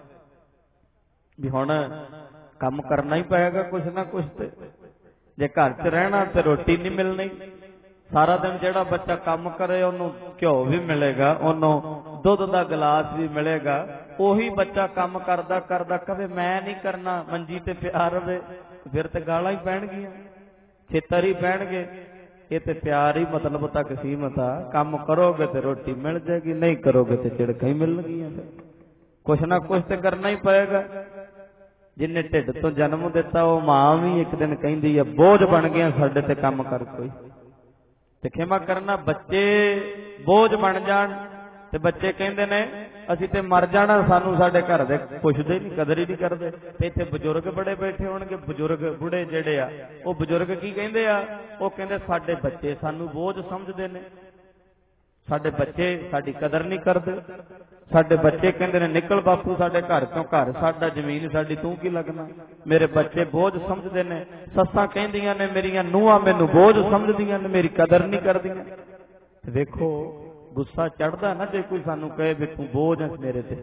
ਵੀ ਹੁਣ ਕੰਮ ਕਰਨਾ ਹੀ ਪਏਗਾ ਕੁਛ ਨਾ ਕੁਛ। ਤੇ ਜੇ ਘਰ 'ਚ ਰਹਿਣਾ ਤੇ ਰੋਟੀ ਨਹੀਂ ਮਿਲਣੀ। ਸਾਰਾ ਦਿਨ ਜਿਹੜਾ ਬੱਚਾ ਕੰਮ ਕਰੇ ਉਹਨੂੰ ਘਿਓ ਵੀ ਮਿਲੇਗਾ, ਉਹਨੂੰ ਦੁੱਧ ਦਾ ਗਲਾਸ ਵੀ ਮਿਲੇਗਾ। ਉਹੀ ਬੱਚਾ ਕੰਮ ਕਰਦਾ ਕਰਦਾ ਕਵੇ ਮੈਂ ਨਹੀਂ ਕਰਨਾ, ਮੰਜੀ ਤੇ ਪਿਆ ਰਵੇ, ਫਿਰ ਤੇ ਗਾਲਾਂ ਹੀ ਪੈਣਗੀਆਂ, ਛੇਤਰ ਹੀ ਪੈਣਗੇ। ਇਹ ਤੇ ਪਿਆਰ ਹੀ ਮਤਲਬ ਤੱਕ ਸੀਮਤ ਆ। ਕੰਮ ਕਰੋਗੇ ਤੇ ਰੋਟੀ ਮਿਲ ਜਾਏਗੀ, ਨਹੀਂ ਕਰੋਗੇ ਤੇ ਝਿੜਕਾਂ ਹੀ ਮਿਲਣਗੀਆਂ। ਕੁਛ ਨਾ ਕੁਛ ਤੇ ਕਰਨਾ ਹੀ ਪਏਗਾ। ਜਿੰਨੇ ਢਿੱਡ ਤੋਂ ਜਨਮ ਦਿੱਤਾ ਉਹ ਮਾਂ ਵੀ ਇੱਕ ਦਿਨ ਕਹਿੰਦੀ ਆ ਬੋਝ ਬਣ ਗਿਆ ਸਾਡੇ ਤੇ ਕੰਮ ਕਰ ਕੋਈ। ਤੇ ਖਿਮਾ ਕਰਨਾ, ਬੱਚੇ ਬੋਝ ਬਣ ਜਾਣ ਤੇ ਬੱਚੇ ਕਹਿੰਦੇ ਨੇ ਅਸੀਂ ਤੇ ਮਰ ਜਾਣਾ, ਸਾਨੂੰ ਸਾਡੇ ਘਰ ਦੇ ਪੁੱਛਦੇ ਨਹੀਂ, ਕਦਰ ਹੀ ਨਹੀਂ ਕਰਦੇ। ਤੇ ਇੱਥੇ ਬਜ਼ੁਰਗ ਬੜੇ ਬੈਠੇ ਹੋਣਗੇ, ਬਜ਼ੁਰਗ ਬੁੜੇ ਜਿਹੜੇ ਆ, ਉਹ ਬਜ਼ੁਰਗ ਕੀ ਕਹਿੰਦੇ ਆ? ਉਹ ਕਹਿੰਦੇ ਸਾਡੇ ਬੱਚੇ ਸਾਨੂੰ ਬੋਝ ਸਮਝਦੇ ਨੇ, ਸਾਡੇ ਬੱਚੇ ਸਾਡੀ ਕਦਰ ਨਹੀਂ ਕਰਦੇ। ਸਾਡੇ ਬੱਚੇ ਕਹਿੰਦੇ ਨੇ ਨਿਕਲ ਬਾਪੂ ਸਾਡੇ ਘਰ ਤੋਂ, ਘਰ ਸਾਡਾ, ਜ਼ਮੀਨ ਸਾਡੀ, ਤੂੰ ਕੀ ਲੱਗਣਾ। ਮੇਰੇ ਬੱਚੇ ਬੋਝ ਸਮਝਦੇ ਨੇ। ਸੱਸਾਂ ਕਹਿੰਦੀਆਂ ਨੇ ਮੇਰੀਆਂ ਨੂੰਹਾਂ ਮੈਨੂੰ ਬੋਝ ਸਮਝਦੀਆਂ ਨੇ, ਮੇਰੀ ਕਦਰ ਨਹੀਂ ਕਰਦੀਆਂ। ਵੇਖੋ ਗੁੱਸਾ ਚੜਦਾ ਨਾ ਜੇ ਕੋਈ ਸਾਨੂੰ ਕਹੇ ਵੀ ਤੂੰ ਬੋਝ ਹੈ ਮੇਰੇ ਤੇ।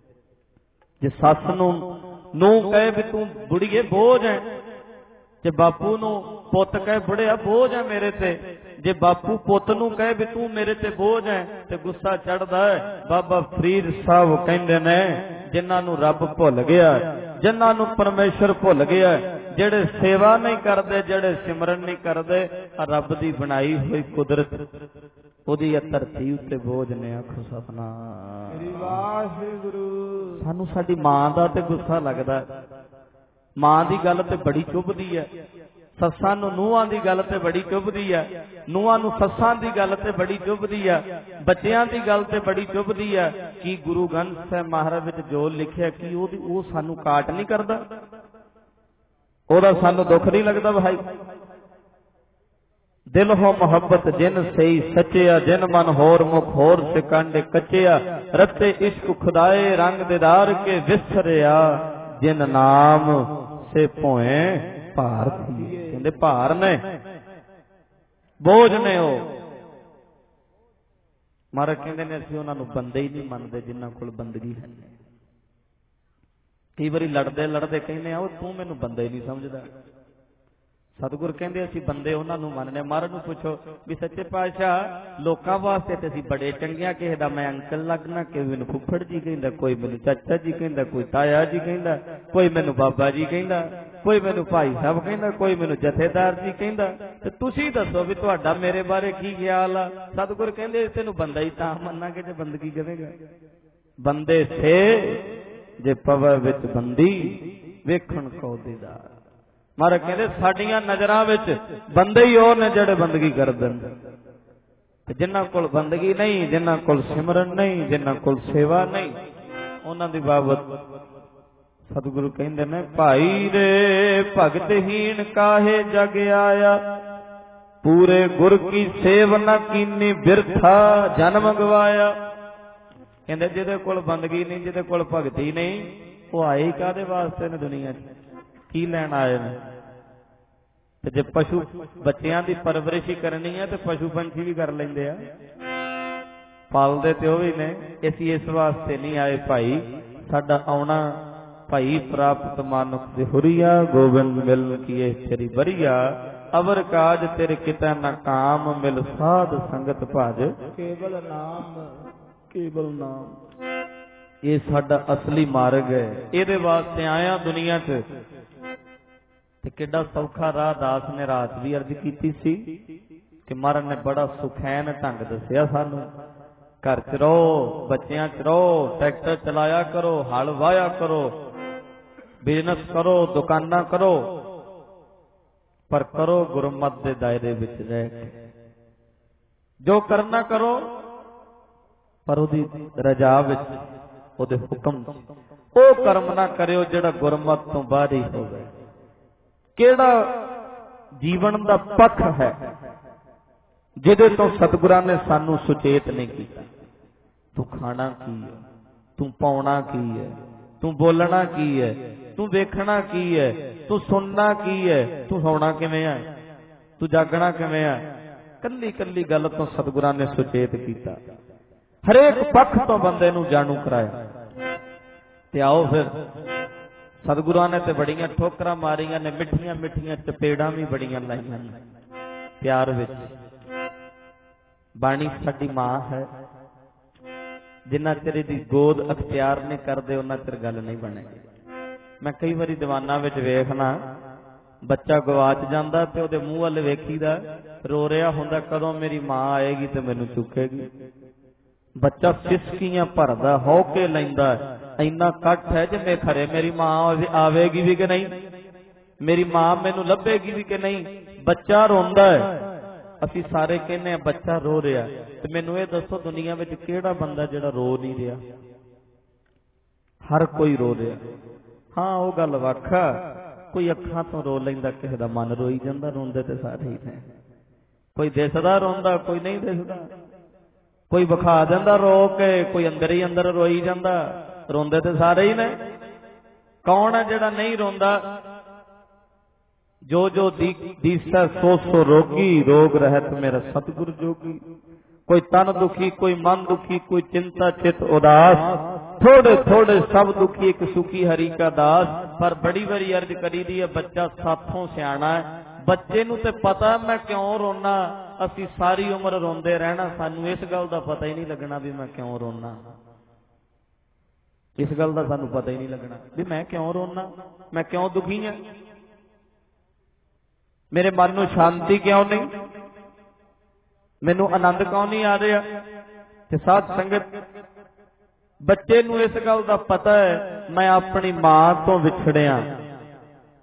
ਜੇ ਸੱਸ ਨੂੰ ਕਹੇ ਵੀ ਤੂੰ ਬੁੜੀਏ ਬੋਝ ਹੈ, ਜੇ ਬਾਪੂ ਨੂੰ ਪੁੱਤ ਕਹੇ ਬੁੜਿਆ ਬੋਝ ਹੈ ਮੇਰੇ ਤੇ, ਜੇ ਬਾਪੂ ਪੁੱਤ ਨੂੰ ਕਹੇ ਵੀ ਤੂੰ ਮੇਰੇ ਤੇ ਬੋਝ ਹੈ, ਤੇ ਗੁੱਸਾ ਚੜਦਾ ਹੈ। ਬਾਬਾ ਫਰੀਦ ਸਾਹਿਬ ਕਹਿੰਦੇ ਨੇ ਜਿਨ੍ਹਾਂ ਨੂੰ ਰੱਬ ਭੁੱਲ ਗਿਆ, ਜਿਨ੍ਹਾਂ ਨੂੰ ਪਰਮੇਸ਼ਰ ਭੁੱਲ ਗਿਆ, ਜਿਹੜੇ ਸੇਵਾ ਨਹੀਂ ਕਰਦੇ, ਜਿਹੜੇ ਸਿਮਰਨ ਨਹੀਂ ਕਰਦੇ, ਰੱਬ ਦੀ ਬਣਾਈ ਹੋਈ ਕੁਦਰਤ ਉਹਦੀ ਧਰਤੀ ਉੱਤੇ ਬੋਝ ਨੇ। ਆਖੋ ਸਤਿਨਾਮ ਵਾਹਿਗੁਰੂ। ਸਾਨੂੰ ਸਾਡੀ ਮਾਂ ਦਾ ਤੇ ਗੁੱਸਾ ਲੱਗਦਾ, मां की गल तो बड़ी चुभदी है, सस्सां नूं नूहां दी गल ते बड़ी चुभदी है, नूहां नूं सस्सां दी गल ते बड़ी चुभदी है, बच्चियां दी गल ते बड़ी चुभदी है। कि गुरु ग्रंथ साहिब महाराज विच जो लिखिया कि वो सानूं काट नहीं करदा, ओहदा सानूं दुख नहीं लगदा भाई। दिल हो मोहब्बत जिन सही सचिया, जिन मन होर मुख होर सिकांडे कचिया, रते इश्क खुदाए रंग दीदार के विसरिया, जिन नाम से पोए भार थी। कहंदे भार ने, बोझ ने हो। महाराज कहंदे ने असीं उन्हां नूं बंदे ही नहीं मनदे जिन्हां कोल बंदगी है। कई बारी लड़दे लड़दे कहने आ तू मैनूं बंदा ही नहीं समझदा। सतगुर कहंदे असीं बंदे उन्हां नूं मनने। महाराज नूं पुछो भी सच्चे पातशाह लोकां वास्ते ते असीं बड़े चंगे आ, किसे दा मैं अंकल लगना, कोई मैनूं फुੱਫੜ जी कहंदा, कोई मैनूं चाचा जी कहंदा, कोई ताया जी कहंदा, कोई मैनूं बाबा जी कहंदा, कोई मैनूं भाई साहब कहंदा, कोई मैनूं जथेदार जी कहंदा। ते तुसीं दसो भी तुहाडा मेरे बारे की ख्याल आ। सतगुर कहंदे तैनूं बंदा ही तां मन्नांगे जे बंदगी करेगा। बंदे से जे पवे विच बंदी वेखण को दीदार। महाराज कहते साडियां नजरां विच बंदे ही ओह ने जिहड़े बंदगी करदे ने। जिन्हां कोल बंदगी नहीं, जिन्हां कोल सिमरन नहीं, जिन्हां कोल सेवा नहीं, उन्हां दी बाबत सतगुरु कहंदे ने भाई रे भगतहीन काहे जग आया, पूरे गुर की सेव न कीनी बिरथा जन्म गवाया। कहंदे जिहदे कोल बंदगी नहीं, जिहदे कोल भगती नहीं, वो आए काहदे वास्ते ने दुनिया च, की लैण आए ने। ते जे पशु बच्चियां दी परवरिश ही करनी है तो पशु पंछी भी कर लेंदे आ, पालदे ते ओह भी ने। असीं इस वास्ते नहीं आए भाई, साडा आउणा भाई प्राप्त मानुख दे हुरिया, गोबिंद मिलन कीए तेरी बरिया, अवर काज तेरे किता न काम, मिल साध संगत भज केवल नाम, केवल नाम। ये साडा असली मार्ग है, इहदे वास्ते आया दुनिया च। ते किड्डा सौखा राह दास ने रात भी अर्ज कीती सी कि महाराज ने बड़ा सुखैन ढंग दसिया सानू। घर च रहो, बच्चियां च रहो, ट्रैक्टर चलाया करो, हल वाया करो, बिजनेस करो, दुकाना करो, पर करो गुरमत दे दायरे विच रह के। जो करना करो पर उहदी रजा विच, उहदे हुक्म ओ कर्म ना करियो जिहड़ा गुरमत तो बाहर ही होवे। केड़ा जीवन दा पक्ष है जिहदे तो सतगुरां ने सानू सुचेत नहीं कीता। तू खाना की है, तू पाउणा की है, तू बोलना की है, तू वेखना की है, तू सुनना की है, तू सोना किवें है, तू जागना किवें है। कल्ली कल्ली गल तो सतगुरां ने सुचेत कीता, हरेक पक्ष तो बंदे नू जाणू कराया। ते आओ फिर सतगुरां ने ते बड़ियां ठोकरां मारियां ने, मिठियां मिठियां चपेड़ां भी बड़ियां लाइयां ने प्यार विच। बाणी साडी मां है, जिन्ना चिर दी गोद अख्तियार नहीं करदे उन्ना चिर गल नहीं बनेगी। मैं कई बारी दीवाना विच वेखना बच्चा गवाच जांदा ते ओहदे मूंह वल वेखीदा, रो रिहा हुंदा कदों मेरी मां आएगी ते मैनूं चुकेगी। बच्चा सिसकियां भरदा, हौके लैंदा, इन्ना कट है जिवें खरे मेरी मां आवेगी भी कि नहीं, मेरी मां मैनूं लभेगी भी कि नहीं। बच्चा रोंदा है, असीं सारे कहने आ बच्चा रो रहा, ते मैनूं इह दसो दुनिया विच किहड़ा बंदा जिहड़ा रो नहीं रहा? हर कोई रो रहा। हाँ वो गल वख, कोई अखां तो रो लैंदा, किसे दा मन रोई जांदा, रोंदे ते सारे ही ने। कोई दिसदा रोंदा, कोई नहीं दिसदा, कोई विखा दिंदा रो के, कोई अंदर ही अंदर रोई जांदा, रोंदे ते सारे ही ने। कौन है जिहड़ा नहीं रोंदा? जो जो दीसा सो सो रोगी, रोग रहत मेरा सतगुरु जोगी। कोई तन दुखी, कोई मन दुखी, कोई चिंता चित उदास, थोड़े थोड़े सब दुखी, एक सुखी हरि का दास। पर बड़ी बड़ी अर्ज करी दी है, बच्चा साथों सियाणा है। बच्चे नूं ते पता मैं क्यों रोना, असी सारी उम्र रोंदे रहना, सानू इस गल दा पता ही नहीं लगना भी मैं क्यों रोना। इस गल दा सानू पता ही नहीं लगना भी मैं क्यों रोना, मैं क्यों दुखी हां, मेरे मन नूं शांति क्यों नहीं, मैनू आनंद क्यों नहीं आ रहा। ते साध संगत बच्चे नूं इस गल दा पता है मैं अपनी मां तो विछड़िया,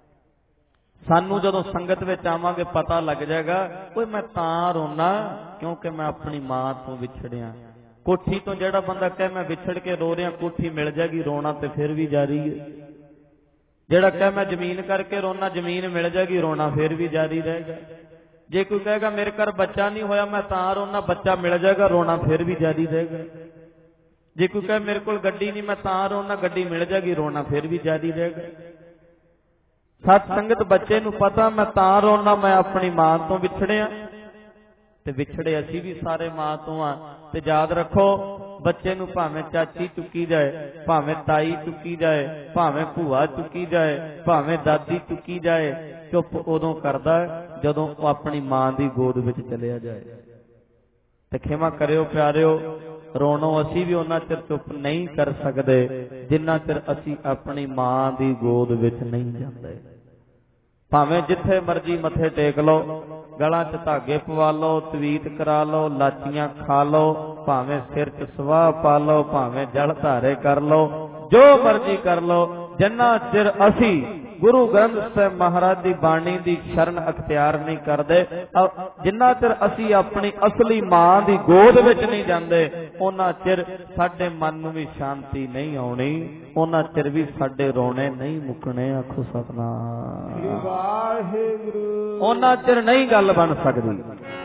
सानू जदों संगत विच आवांगे पता लग जाएगा, ओए मैं तां रोना क्योंकि मैं अपनी मां तो विछड़िया। कोठी तो जिहड़ा बंदा कहे मैं विछड़ के रो रहा, कोठी मिल जाएगी, रोना तो फिर भी जारी है। जिहड़ा कहे मैं जमीन करके रोना, जमीन मिल जाएगी, रोना फिर भी जारी रहेगा। जे कोई कहेगा मेरे घर बच्चा नहीं होया मैं तां रोना, बच्चा मिल जाएगा, रोना फिर भी जारी रहेगा। जे कोई कहे मेरे को गड्डी नहीं मैं तां रोना, गड्डी मिल जाएगी, रोना फिर भी जारी रहेगा। सत संगत बच्चे नूं पता मैं तां रोना, मैं अपनी मां तो विछड़िया, ते विछड़े असी भी सारे मां तो हाँ। ते याद रखो बच्चे नूं भावें चाची चुकी जाए, भावें ताई चुकी जाए, भावें भूआ चुकी जाए, भावें दादी चुकी जाए, चुप उदों करदा जदों अपनी मां दी गोद विच चलिया जाए। ते खिमा करियो प्यारिओ, रोणों असी भी उन्ना चिर चुप नहीं कर सकते जिन्ना चिर असी अपनी मां दी गोद विच नहीं जांदे। भावें जिथे मर्जी मथे टेक लो, गलां च धागे पवा लो, तवीत करा लो, लाचियां खा लो, भावें सिर च सवाह पा लो, भावें जल धारे कर लो, जो मर्जी कर लो, जिन्ना चिर असी गुरु ग्रंथ साहिब महाराज दी बाणी दी शरण अख्तियार नहीं करते, जिन्ना चिर असी अपनी असली मां दी गोद विच नहीं जांदे, उन्ना चिर साडे मन नूं भी शांति नहीं आउणी, उन्ना चिर भी साडे रोने नहीं मुकने। आखो सतनाम वाहिगुरू। उन्ना चिर नहीं गल बन सकदी।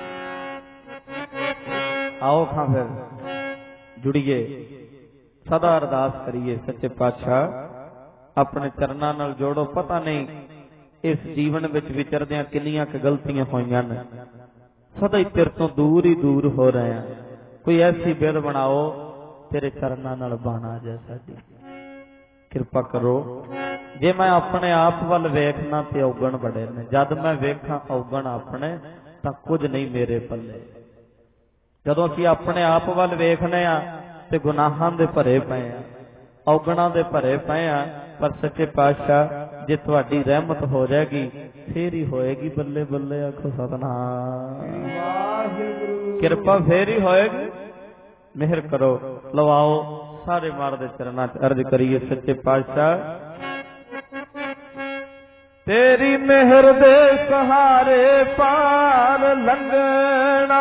आओ खां फिर जुड़िए, सदा अरदास करिए सच्चे पातशाह अपने चरनां नाल जोड़ो। पता नहीं इस जीवन विच विचरदियां किन्नियां क गलतियां होईयां ने, सदा ही तेरे तो दूर ही दूर हो रहे हैं। कोई ऐसी बिरध बनाओ तेरे चरनां नाल बाणा जाए। साडी किरपा करो। जे मैं अपने आप वल वेखना ते औगण बड़े ने, जद मैं वेखां औगण अपने तां कुछ नहीं मेरे पल्ले। जदों असीं अपने आप वल वेखने आ ते गुनाहां दे भरे पए आ, औगणां दे भरे पए आ, पर सच्चे पातशाह जे तुहाडी रहमत हो जाएगी फिर ही होएगी। बल्ले बल्ले। आखो सतनाम वाहिगुरू। किरपा फिर ही होएगी। मेहर करो। लवाओ सारे मार दे चरनां च अर्ज करिए सच्चे पातशाह तेरी मेहर दे सहारे पार लंघना,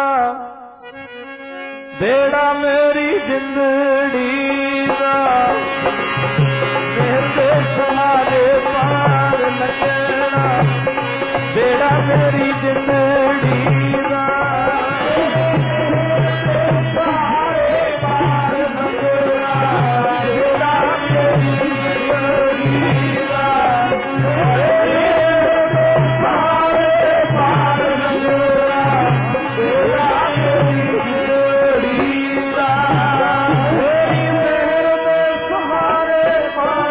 बेड़ा मेरी जिंदड़ी दा, मेहर दे सहारे पार लंघना, बेड़ा मेरी जिंदड़ी दा, सहारे पार लंघना, बेड़ा मेरी जिंदड़ी दा, सहारे पार लंघना, बेड़ा मेरी जिंदड़ी दा, मेरी मेहर दे सहारे पार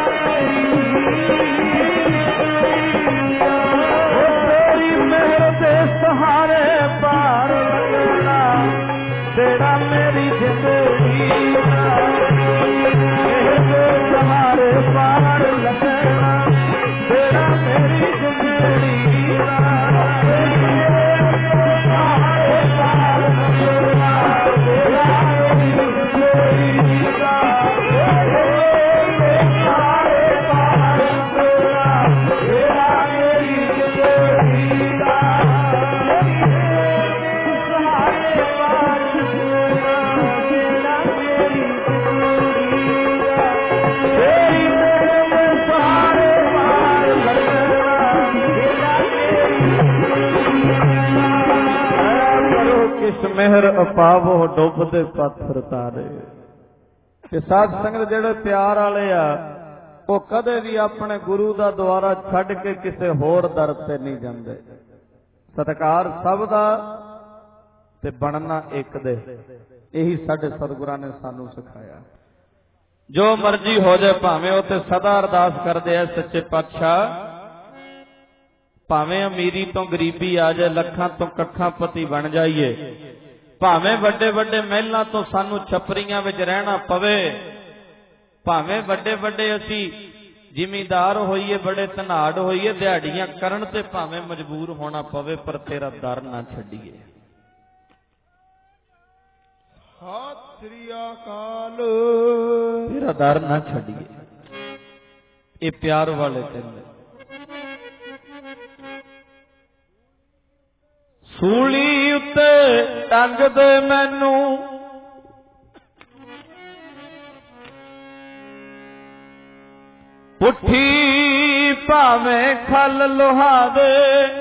सहारे पार लगना तेरा मेरी जिंदगी सहारे पार लगना तेरा मेरी जिंदगी सहारे पार लगना तेरा मेरी जिंदगी सहारे पार लगना तेरा मेरी जिंदगी मेहर अपावो डुबदे पत्थर तारे। साध संगत जेड़े प्यार वाले आ वो कदे भी अपने गुरु दा द्वारा छड्ड के किसी होर दर ते नहीं जांदे। सत्कार सब दा ते बनना एक दे, यही साडे सतगुरां ने सानू सिखाया। जो मर्जी हो जाए भावें वो ते सदा अरदास करदे आ सच्चे पातशाह, भावें अमीरी तो गरीबी आ जाए, लखां तो कखां पति बन जाइए, भावें वड्डे वड्डे महलों तो सानू छपरियां विच रहना पवे, भावें वड्डे वड्डे असी जिमीदार होइए, बड़े धनाड़ होइए, दिहाड़ियां करन ते भावें मजबूर होना पवे, पर तेरा दर ना छड्डीए। सत श्री अकाल तेरा दर ना छड्डीए। ये प्यार वाले कहंदे। सूली उत्ते टंग दे मैनू पुठी भावें खल लोहा दे,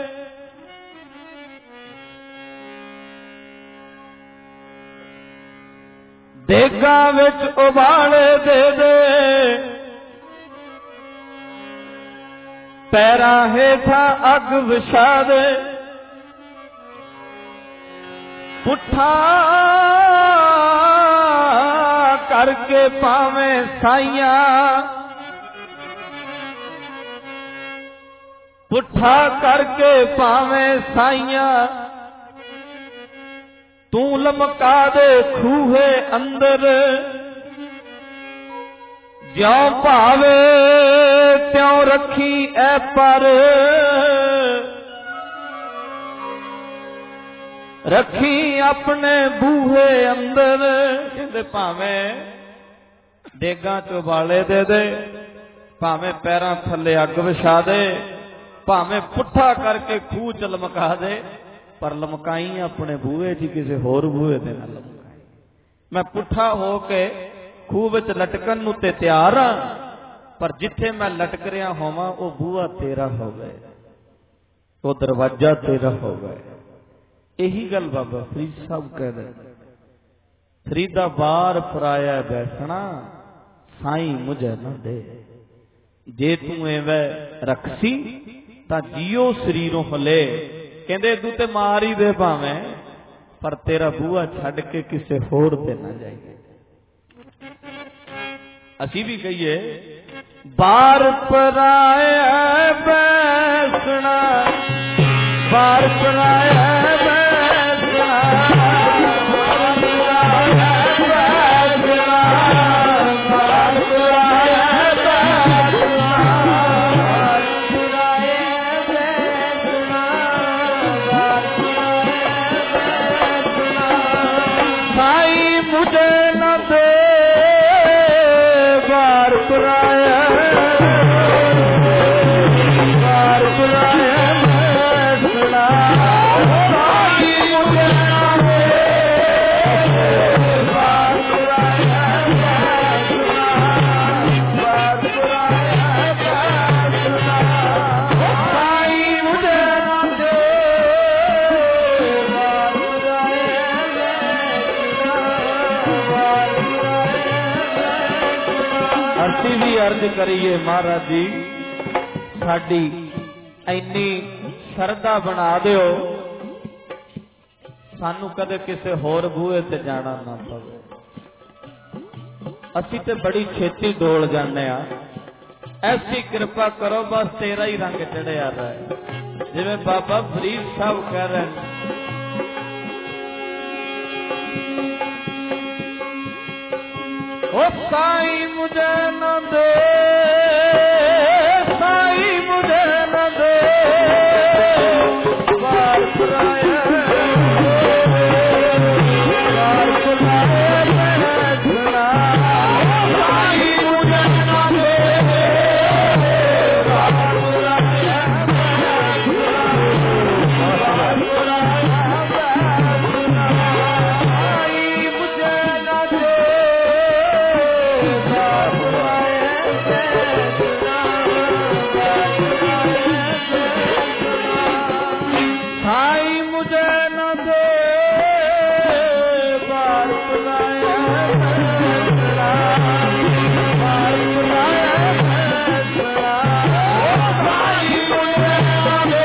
देगा विच उबाले दे दे, पैरां हेठां अग विछा दे, पुठा करके पावें साइया, पुठा करके पावें साइया, तू लमका दे खूहे अंदर, ज्यों भावे त्यों रखी ऐ पर, रखी अपने बूहे अंदर। कहते भावें देगा च उबाले दे दे, भावें पैरां थले अग विछा दे, भावें पुठा करके खूह च लमका दे, पर लमकाई अपने बूहे च, किसी होर बूहे ते ना लमकाई। मैं पुठा हो के खूह विच लटकन नूं ते तैयार हां, पर जिथे मैं लटक रहा होवां वो बूहा तेरा हो गए, वो दरवाजा तेरा हो गए। यही गल बाबा फरीद साहब कह रहे, फरीदा बार पराया बैठना, साईं मुझे न दे, जे तू एवं रखसी तां जियो शरीरों हले। कहंदे तू ते मार ही दे भावें, पर तेरा बूहा छड्ड के किसे होर ते ना जाइए। असी भी कहिए बार पराया बैठना, बार पराया अर्ज करिए महाराज जी साडी इन्नी शरधा बना दिओ, सानू कदे किसे होर बूहे ते जाना ना पवे। असी ते बड़ी छेती डोल जाने आ, ऐसी कृपा करो बस तेरा ही रंग चढ़िया रहे। जिवें बाबा फरीद साहब कह रहे हैं, ओ साईं मुझे न दे, साईं मुझे न दे बार पुराया, बार पुराया मैं सुना, साईं मुझे न दे बार पुराया मैं सुना, बार पुराया मैं सुना, साईं मुझे न दे बार पुराया मैं सुना, बार पुराया मैं सुना, साईं मुझे न दे बार पुराया मैं सुना, बार पुराया मैं सुना, साईं मुझे न दे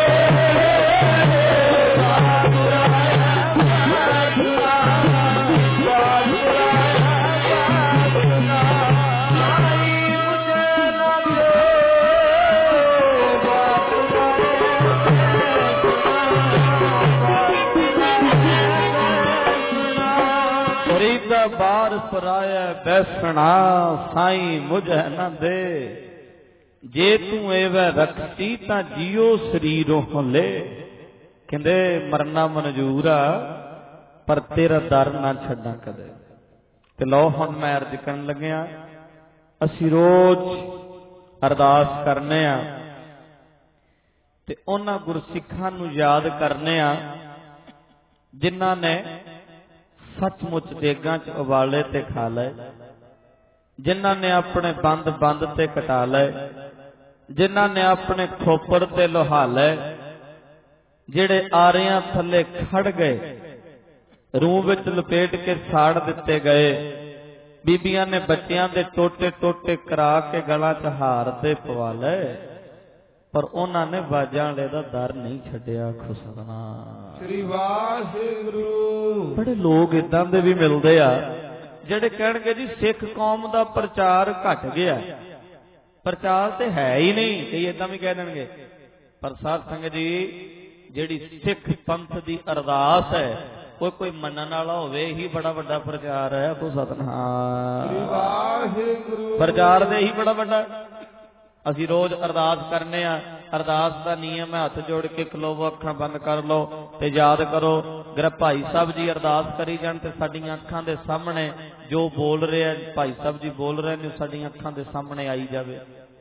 बार पुराया मैं सुना, बार पुराया मैं सुना, साईं मुझे न दे बार फरीद बार पराया बैसना, साईं मुझे न दे, जे तू एवं रखती तां जियो शरीरों ले, कहंदे मरना मंजूर आ पर तेरा दर ना छड्डां कदे। ते लो हुण मैं अर्ज करन लग्या, असीं रोज अरदास करने आ ते उन्हां गुरसिखां नूं याद करने आ जिन्हां ने सचमुच देगां च उबाले ते खा लए, जिन्हां ने अपने बंद बंद ते कटा लए, जिन्हां ने अपने खोपड़ ते लोहा लए, जिहड़े आरियां थल्ले खड़ गए, रूह विच लपेट के साड़ दिते गए, बीबियां ने बच्चियां दे टोटे टोटे करा के गलां च हार ते पवा लए, पर उन्हां ने बाजां वाले दा दर नहीं छड्डिया। खुसदना श्री वाहिगुरू। बड़े लोग इदां दे भी मिलदे आ ਜਿਹੜੇ ਕਹਿਣਗੇ ਜੀ ਸਿੱਖ ਕੌਮ ਦਾ ਪ੍ਰਚਾਰ ਘਟ ਗਿਆ, ਪ੍ਰਚਾਰ ਤੇ ਹੈ ਹੀ ਨਹੀਂ, ਕਈ ਇਦਾਂ ਵੀ ਕਹਿ ਦੇਣਗੇ। ਪਰ ਸਾਧ ਸੰਗਤ ਜੀ, ਜਿਹੜੀ ਸਿੱਖ ਪੰਥ ਦੀ ਅਰਦਾਸ ਹੈ, ਉਹ ਕੋਈ ਮੰਨਣ ਵਾਲਾ ਹੋਵੇ ਹੀ ਬੜਾ ਵੱਡਾ ਪ੍ਰਚਾਰ ਹੈ। ਕੋ ਸਤਿਨਾਮ ਵਾਹਿਗੁਰੂ। ਪ੍ਰਚਾਰ ਦੇ ਹੀ ਬੜਾ ਵੱਡਾ। ਅਸੀਂ ਰੋਜ਼ ਅਰਦਾਸ ਕਰਨੇ ਆ, ਅਰਦਾਸ ਦਾ ਨਿਯਮ ਹੈ ਹੱਥ ਜੋੜ ਕੇ ਖਲੋਵੋ, ਅੱਖਾਂ ਬੰਦ ਕਰ ਲਓ ਤੇ ਯਾਦ ਕਰੋ, ਅਗਰ ਭਾਈ ਸਾਹਿਬ ਜੀ ਅਰਦਾਸ ਕਰੀ ਜਾਣ ਤੇ ਸਾਡੀਆਂ ਅੱਖਾਂ ਦੇ ਸਾਹਮਣੇ ਜੋ ਬੋਲ ਰਿਹਾ ਭਾਈ ਸਾਹਿਬ ਜੀ ਬੋਲ ਰਹੇ ਨੇ, ਸਾਡੀਆਂ ਅੱਖਾਂ ਦੇ ਸਾਹਮਣੇ ਆਈ ਜਾਵੇ।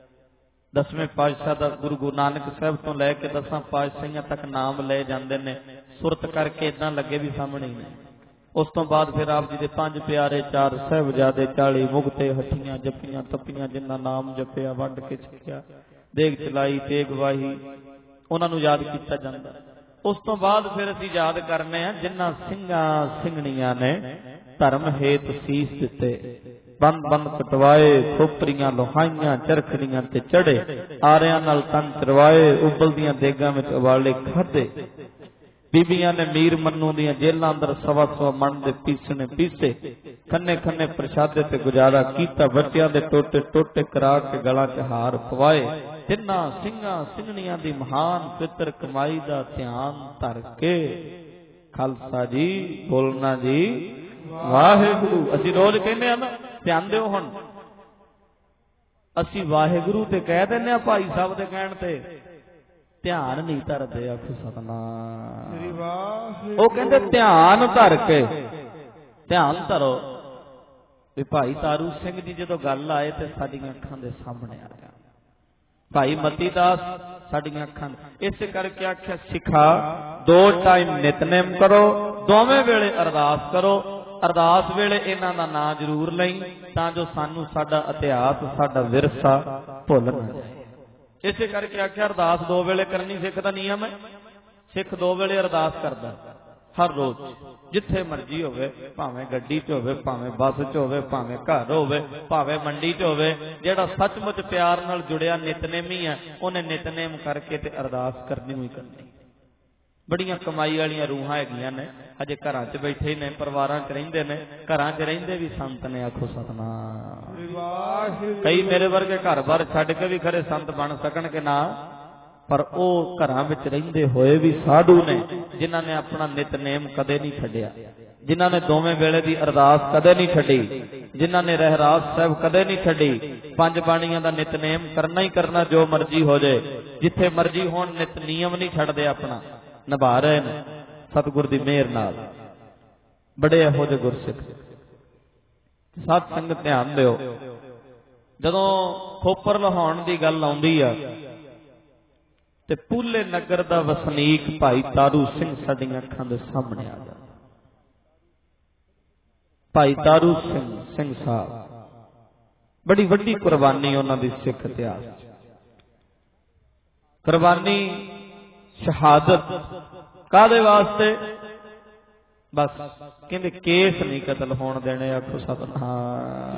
ਦਸਵੇਂ ਪਾਤਸ਼ਾਹ ਦਾ ਗੁਰੂ ਨਾਨਕ ਸਾਹਿਬ ਤੋਂ ਲੈ ਕੇ 10 ਪਾਤਸ਼ਾਹੀਆਂ ਤੱਕ ਨਾਮ ਲੈ ਜਾਂਦੇ ਨੇ, ਸੁਰਤ ਕਰਕੇ ਇਦਾਂ ਲੱਗੇ ਵੀ ਸਾਹਮਣੇ ਹੀ ਨੇ। ਉਸ ਤੋਂ ਬਾਅਦ ਫਿਰ ਆਪ ਜੀ ਦੇ 5 ਪਿਆਰੇ, 4 ਸਾਹਿਬਜ਼ਾਦੇ, 40 ਮੁਕਤੇ, ਹੱਠੀਆਂ ਜੱਪੀਆਂ ਤੱਪੀਆਂ, ਜਿਨ੍ਹਾਂ ਨਾਮ ਜਪਿਆ ਵੰਡ ਕੇ ਛਕਿਆ, ਦੇਗ ਚਲਾਈ ਤੇਗ ਵਾਹੀ, ਉਹਨਾਂ ਨੂੰ ਯਾਦ ਕੀਤਾ ਜਾਂਦਾ। ਉਸ ਤੋਂ ਬਾਅਦ ਫਿਰ ਅਸੀਂ ਯਾਦ ਕਰਨੇ ਆ ਜਿਨ੍ਹਾਂ ਸਿੰਘਾਂ ਸਿੰਘਣੀਆਂ ਨੇ ਧਰਮ ਹੇਤ ਸੀਸ ਦਿੱਤੇ, ਬੰਦ ਬੰਦ ਕਟਵਾਏ, ਖੋਪਰੀਆਂ ਲੋਹਾਈਆਂ ਚਰਖੜੀਆਂ ਤੇ ਚੜੇ, ਆਰਿਆਂ ਨਾਲ ਤਨ ਚਰਵਾਏ, ਉਬਲਦੀਆਂ ਦੇਗਾਂ ਵਿੱਚ ਉਬਾਲੇ ਖਾਧੇ। ਬੀਬੀਆਂ ਨੇ ਮੀਰ ਮੰਨੂ ਦੀਆਂ ਜੇਲਾਂ ਅੰਦਰ 125 ਮਣ ਦੇ ਪੀਸਣੇ ਪੀਸੇ, ਖੰਨੇ ਖੰਨੇ ਪ੍ਰਸ਼ਾਦੇ ਤੇ ਗੁਜ਼ਾਰਾ ਕੀਤਾ, ਬੱਚਿਆਂ ਦੇ ਟੋਟੇ ਟੋਟੇ ਕਰਾ ਕੇ ਗਲਾਂ 'ਚ ਹਾਰ ਪਵਾਏ। ਤਿੰਨਾਂ ਸਿੰਘਾਂ ਸਿੰਘਣੀਆਂ ਦੀ ਮਹਾਨ ਪਿੱਤਰ ਕਮਾਈ ਦਾ ਧਿਆਨ ਧਰ ਕੇ, ਖਾਲਸਾ ਜੀ ਬੋਲਣਾ ਜੀ ਵਾਹਿਗੁਰੂ। ਅਸੀਂ ਰੋਜ਼ ਕਹਿੰਦੇ ਆ ਨਾ, ਧਿਆਨ ਦਿਓ। ਹੁਣ ਅਸੀਂ ਵਾਹਿਗੁਰੂ ਤੇ ਕਹਿ ਦਿੰਦੇ ਆ, ਭਾਈ ਸਾਹਿਬ ਦੇ ਕਹਿਣ ਤੇ ਧਿਆਨ ਨਹੀਂ ਧਰਦੇ। ਆਖੋ ਸਤਿਨਾਮ। ਉਹ ਕਹਿੰਦੇ ਧਿਆਨ ਧਰ ਕੇ, ਧਿਆਨ ਧਰੋ ਵੀ ਭਾਈ ਤਾਰੂ ਸਿੰਘ ਜੀ ਜਦੋਂ ਗੱਲ ਆਏ ਤੇ ਸਾਡੀਆਂ ਅੱਖਾਂ ਦੇ ਸਾਹਮਣੇ ਆ ਗਿਆ, ਭਾਈ ਮਤੀ ਦਾਸ ਸਾਡੀਆਂ ਅੱਖਾਂ। ਇਸੇ ਕਰਕੇ ਆਖਿਆ ਸਿੱਖਾ 2 ਟਾਈਮ ਨਿਤਨੇਮ ਕਰੋ, ਦੋਵੇਂ ਵੇਲੇ ਅਰਦਾਸ ਕਰੋ। ਅਰਦਾਸ ਵੇਲੇ ਇਹਨਾਂ ਦਾ ਨਾਂ ਜ਼ਰੂਰ ਲਈ, ਤਾਂ ਜੋ ਸਾਨੂੰ ਸਾਡਾ ਇਤਿਹਾਸ, ਸਾਡਾ ਵਿਰਸਾ ਭੁੱਲ ਨਾ ਜਾਏ। ਇਸੇ ਕਰਕੇ ਆਖਿਆ ਅਰਦਾਸ 2 ਵੇਲੇ ਕਰਨੀ ਸਿੱਖ ਦਾ ਨਿਯਮ ਹੈ। ਸਿੱਖ 2 ਵੇਲੇ ਅਰਦਾਸ ਕਰਦਾ ਹਰ ਰੋਜ਼, ਜਿੱਥੇ ਮਰਜ਼ੀ ਹੋਵੇ, ਭਾਵੇਂ ਗੱਡੀ 'ਚ ਹੋਵੇ, ਭਾਵੇਂ ਬੱਸ 'ਚ ਹੋਵੇ, ਭਾਵੇਂ ਘਰ ਹੋਵੇ, ਭਾਵੇਂ ਮੰਡੀ 'ਚ ਹੋਵੇ। ਜਿਹੜਾ ਸੱਚਮੁੱਚ ਪਿਆਰ ਨਾਲ ਜੁੜਿਆ ਨਿਤਨੇਮੀ ਹੈ, ਉਹਨੇ ਨਿਤਨੇਮ ਕਰਕੇ ਤੇ ਅਰਦਾਸ ਕਰਨੀ ਹੋਈ ਕਰਨੀ। बड़ियां कमाई वालियां रूहां हैगियां ने, अजे घरां च बैठे ने, परिवारां च रहिंदे ने, घरां च रहिंदे भी संत ने। आखो सतनाम। कई मेरे वर्गे घर बार छड्ड के भी खरे संत बन सकण कि ना, पर वो घरां विच रहिंदे होए भी साधु ने, जिन्हां ने अपना नितनेम कदे नहीं छड्डिया, जिन्हां ने दोवें वेले दी अरदास कदे नहीं छड्डी, जिन्हां ने रहरास साहब कदे नहीं छड्डी, पंज बाणियां दा नितनेम करना ही करना, जो मर्जी हो जाए, जिथे मर्जी होण, नित नियम नहीं छड्डदे, अपना निभा रहे हैं सतगुर दी मेहर नाल। बड़े इहो जिहे गुरसिख। साध संगत ध्यान दिओ, जदों खोपर लहाउण दी गल आउंदी आ ते पूले नगर दा वसनीक भाई तारू सिंह साडीआं अखां दे सामने आ जांदा। भाई तारू सिंह साहब बड़ी वड्डी कुर्बानी उन्हां दी सिख इतिहास, कुर्बानी शहादत कादे वास्ते? बस कहंदे केस नहीं कतल होण देने। आखो सतनाम।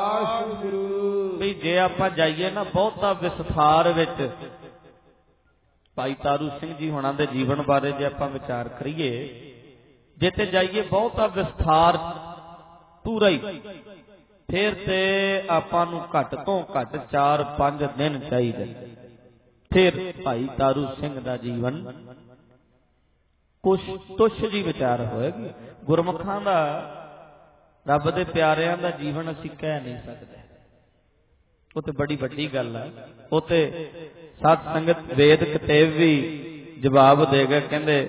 भी जे आपां जाइए ना बहुता विस्तार विच भाई तारू सिंह जी होणां दे जीवन बारे जे आपां विचार करिए, जे ते जाइए बहुता विस्तार पूरा ही, फिर ते आपां नूं घट तो घट 4-5 दिन चाहिए। फिर भाई तारू सिंह दा जीवन कुछ तुछ जी विचार होएगी। गुरमुखां दा, रब दे प्यारिआं दा जीवन असीं कह नहीं सकते, वो तो बड़ी वड्डी गल है। वो तो साध संगत वेद कतेब भी जवाब दे गए, कहंदे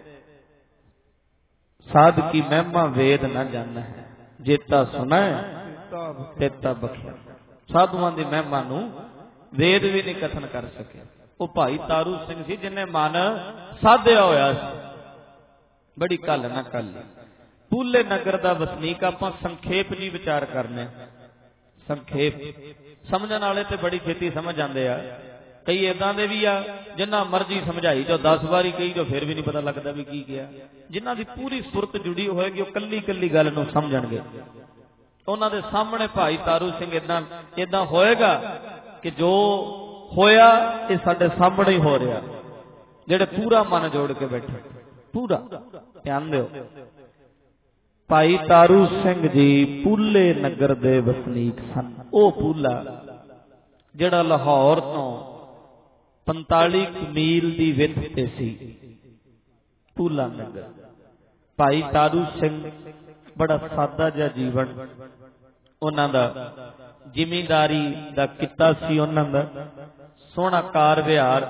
साध की महिमा वेद न जाना है, जेता सुना तेता बख्या। साधुआं दी महिमा नूं वेद भी नहीं कथन कर सके। वो भाई तारू सिंह सी जिन्हें मन साधिया होया सी। बड़ी कल ना कल पूले नगर दा वसनीक। आपां संखेप जी विचार करने, संखेप समझण वाले ते बड़ी छेती समझ आंदे आ, कई इदां दे भी आ जिन्ना मर्जी समझाई जो 10 वारी कही जो फिर भी नहीं पता लगता भी की गया। जिन्हां दी पूरी सुरत जुड़ी होएगी वो कल्ली कल्ली गल नूं समझणगे। उन्हां दे सामने भाई तारू सिंह इदां होएगा कि जो होया ये साडे सामने ही हो रहा, जेड़े पूरा मन जोड़ के बैठे। पूरा ध्यान दिओ, भाई तारू सिंह जी पूले नगर दे वसनीक सन। ओ पूला जेड़ा लाहौर तो 45 मील दी विथ ते सी, पूला नगर। भाई तारू सिंह बड़ा सादा जिहा जीवन उन्हां दा, जिमींदारी दा किता सी उन्हां दा, सोहना कार विहार,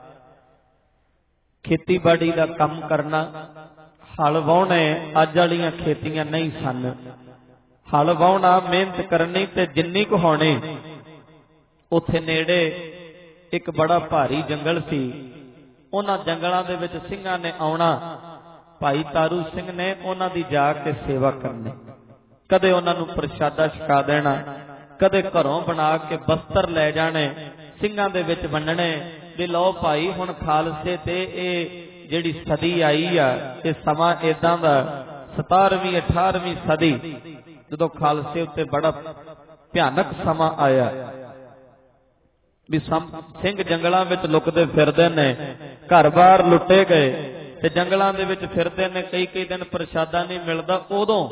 खेतीबाड़ी का काम करना। हल वाहने अज वालियां खेतियां नहीं सन, हल वाहना मेहनत करनी ते जिन्नी कुछ होनी। उत्थे नेड़े एक बड़ा भारी जंगल सी, उन्हां जंगलां दे विच सिंघां ने आउणा। भाई तारू सिंह ने उन्हां दी जाके सेवा करनी, कदे उन्हां नूं प्रशादा छका देना, कदे घरों बना के बस्तर लै जाने, सिंघां दे विच वंडणे भी लो भाई हुण खालसे ते ए जिहड़ी सदी आई आ, ये समा इदां दा 17वीं 18वीं सदी जदों खालसे उत्ते बड़ा भयानक समा आया भी सिंह जंगलां विच लुकदे फिरदे ने, घर बार लुटे गए ते जंगलां दे विच फिरदे ने, कई दिन प्रशादा नहीं मिलदा। उदों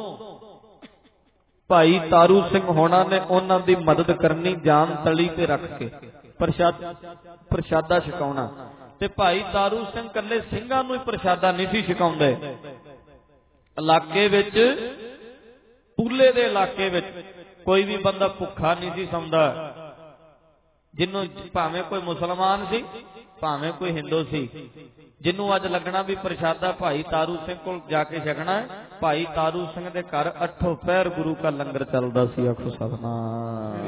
भाई तारू सिंह होना ने उन्हां दी मदद करनी, जान तली ते रख के प्रशादा छकाउणा। ते भाई तारू सिंह कल्ले ਸਿੰਘਾਂ ਨੂੰ ही प्रशादा नहीं सी छकाउंदे। इलाके विच, पूले दे इलाके विच कोई भी बंदा भुखा नहीं सी सौंदा, जिन्हों भावें कोई मुसलमान सी भावें कोई हिंदू सी, जिन्हों अज लगना भी प्रशादा भाई तारू सिंह को जाके छकना है। भाई तारू सिंह दे घर 8 पहर गुरु का लंगर चलदा सी। आखो सतनाम।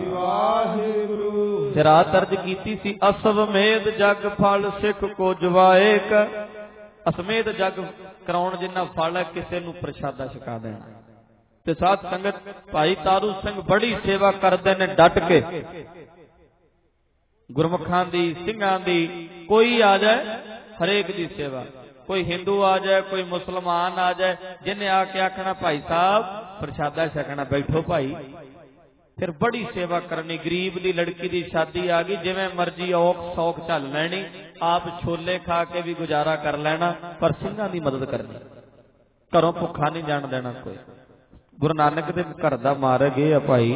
रात अर्ज कीती सी, असवमेध जग फल सिख को जवाए का। असमेध जग कराउण जिन्ना फल है किसे नूं प्रशादा छका देना। ते साध संगत भाई तारू सिंह बड़ी सेवा करदे ने डट के, गुरमुखां दी, सिंघां दी। कोई आ जाए हरेक दी सेवा, कोई हिंदू आ जाए, कोई मुसलमान आ जाए, जिन्हें आके आखना भाई साहब प्रशादा छकना, बैठो भाई। फिर बड़ी सेवा करनी। गरीब दी लड़की दी शादी आ गई, जिवें मर्जी औख सौख झल लैनी, आप छोले खा के भी गुजारा कर लेना, पर ਸਿੰਘਾਂ ਦੀ मदद करनी, घरों भुखा नहीं जान देना कोई। गुरु नानक देव घर दा मार्ग ये है भाई,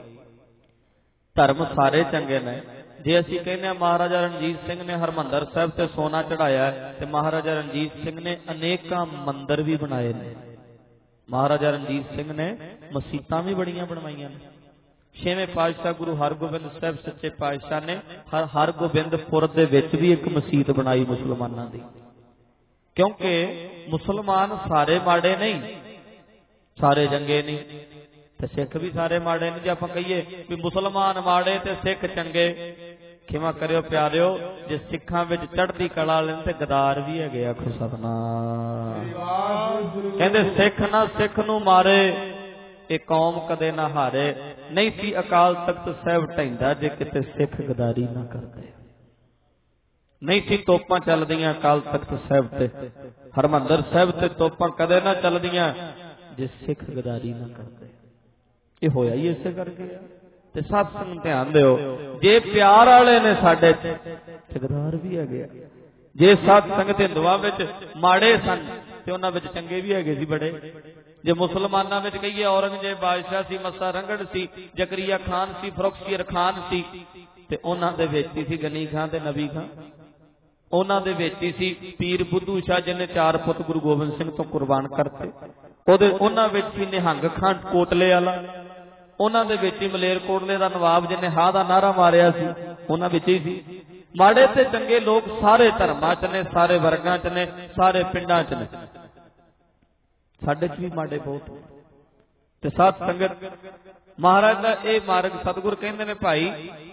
धर्म सारे चंगे ने। जे असीं कहने महाराजा रणजीत सिंह ने हरमंदर साहिब ते सोना चढ़ाया, तो महाराजा रणजीत सिंह ने अनेकां मंदिर भी बनाए ने। महाराजा रणजीत सिंह ने मसीतां भी बड़ियां बनवाइयां ने। छेवें पातशाह गुरु हरगोबिंद साहिब सच्चे पातशाह ने हरगोबिंदपुर दे विच भी एक मसीत बनाई मुसलमानां दी, क्योंकि मुसलमान सारे माड़े नहीं, सारे चंगे नहीं, ते सिख भी सारे माड़े नहीं। जे आपां कहिए भी मुसलमान माड़े ते सिख चंगे, खिमा करियो प्यारिओ, जे सिखां विच चढ़दी कला वाले ते गदार भी हैगे। आखो सतनाम। कहंदे सिख ना सिख नूं मारे, ये कौम कदे ना हारे। नहीं सी अकाल तख्त साहिब ढैंदा जे किते सिख गदारी ना करदे। नहीं सी तोपां चलदियां अकाल तख्त साहिब ते, हरमंदर साहिब ते तोपां कदे ना चलदियां जे सिख गदारी ना करदे। ये होया ही इसे करके। ते सत्संग ध्यान दिओ, जे प्यार वाले ने साडे ते गदार भी हैगे। जे सत्संग ते हिंदुआं विच माड़े सन ते उन्हां विच चंगे भी हैगे सी बड़े। जे मुसलमानां विच कहिए औरंगजेब बादशाह सी, मस्सा रंगड़ सी, जकरिया खान सी, फरुखशीर खान सी, ते उन्हां दे विच सी गनी खां ते नबी खां। उन्हां दे विच सी पीर बुद्धू शाह जिन्हें 4 पुत गुरु गोबिंद सिंह तो कुर्बान करते। ओदे उन्हां विच सी निहंग खां कोटले वाला। उन्हां दे विच मलेरकोटले दा नवाब जिन्हें हा दा नारा मारिया सी, उन्हां विच ही सी। माड़े ते चंगे लोग सारे धर्मां च ने, सारे वर्गां च ने, सारे पिंडां च ने। साडे च भी माड़े बहुत। ते साध संगत महाराज दा ये मार्ग सतगुर कहंदे ने भाई,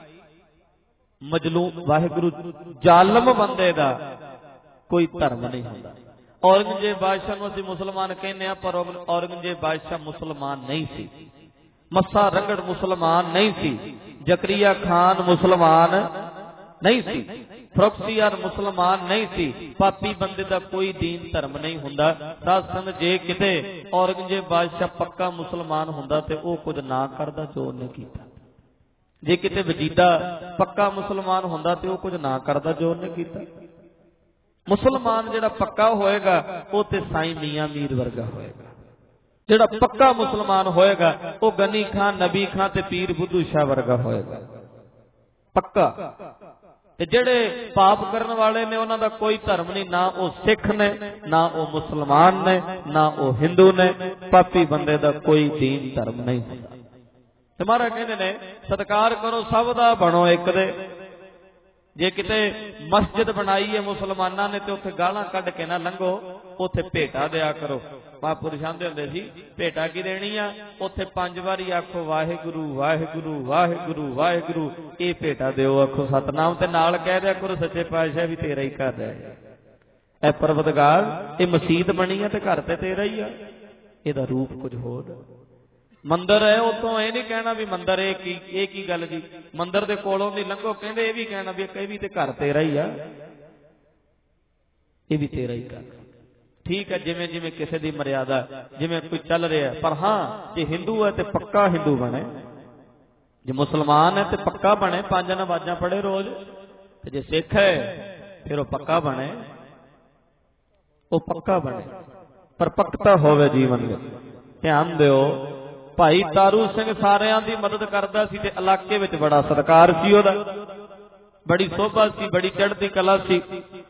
मजलूम वाहिगुरु जालम बंदे दा कोई धर्म नहीं हुंदा। औरंगजेब बादशाह नूं असीं मुसलमान कहने आ, पर औरंगजेब बादशाह मुसलमान नहीं सी। मस्सा रंगड़ मुसलमान नहीं सी। जकरिया खान मुसलमान नहीं सी। फरुखशीर मुसलमान नहीं सी। पापी बंदे दा कोई दीन धर्म नहीं हुंदा। साध संगत जे किते औरंगजेब बादशाह पक्का मुसलमान हुंदा ते ओह कुछ ना करदा जो उहने कीता। जे किते वजीदा पक्का मुसलमान हुंदा ते ओह कुछ ना करदा जो उहने कीता। मुसलमान जिहड़ा पक्का होएगा ओह ते साईं मियां मीर वर्गा होएगा। जिहड़ा पक्का मुसलमान होएगा ओह गनी खां, नबी खां ते पीर बुद्धू शाह वर्गा होएगा पक्का। ते जेड़े पाप करने वाले ने उन्हां दा कोई धर्म नहीं, ना वो सिख ने, ना वो मुसलमान ने, ना वो हिंदू ने। पापी बंदे दा कोई दीन धर्म नहीं हुंदा। ते महाराज कहंदे ने सत्कार करो सब दा, बनो एक दे। जे किते मस्जिद बनाई है मुसलमानां ने ते उत्थे गालां कढ के ना लंघो, उत्थे भेटा दिया करो। महापुरुष आंदे हुंदे सी भेटा की देनी आ, उत्थे 5 वारी आखो वाहिगुरू वाहिगुरू वाहिगुरू वाहिगुरू, ये भेटा दिओ। आखो सतनाम ते नाल कह दिया करो सच्चे पातशाह भी तेरा ही घर है। ऐ परवतगार ये मसीत बनी है ते घर ते तेरा ही है। इहदा रूप कुछ होर मंदिर है, उतों ये नहीं कहना भी मंदिर ये की गल जी, मंदिर दे कोलों दी लंघो कहंदे ये भी कहना भी कई भी ते घर तेरा ही आ, ये भी तेरा ही घर। ठीक है, जिमें जिमें किसी दी मर्यादा, जिमें कोई चल रहा है। पर हाँ जे हिंदू है तो पक्का हिंदू बने, जे मुसलमान है तो पक्का बने, 5 नमाज़ां पढ़े रोज। ते जे सिख है फिर वो पक्का बने, वो पक्का बने, पर पक्का होवे जीवन में। ध्यान दिओ, भाई तारू सिंह सारियां दी मदद करदा सी ते इलाके विच बड़ा सत्कार सी ओहदा, बड़ी शोभा सी, बड़ी चढ़दी कला सी।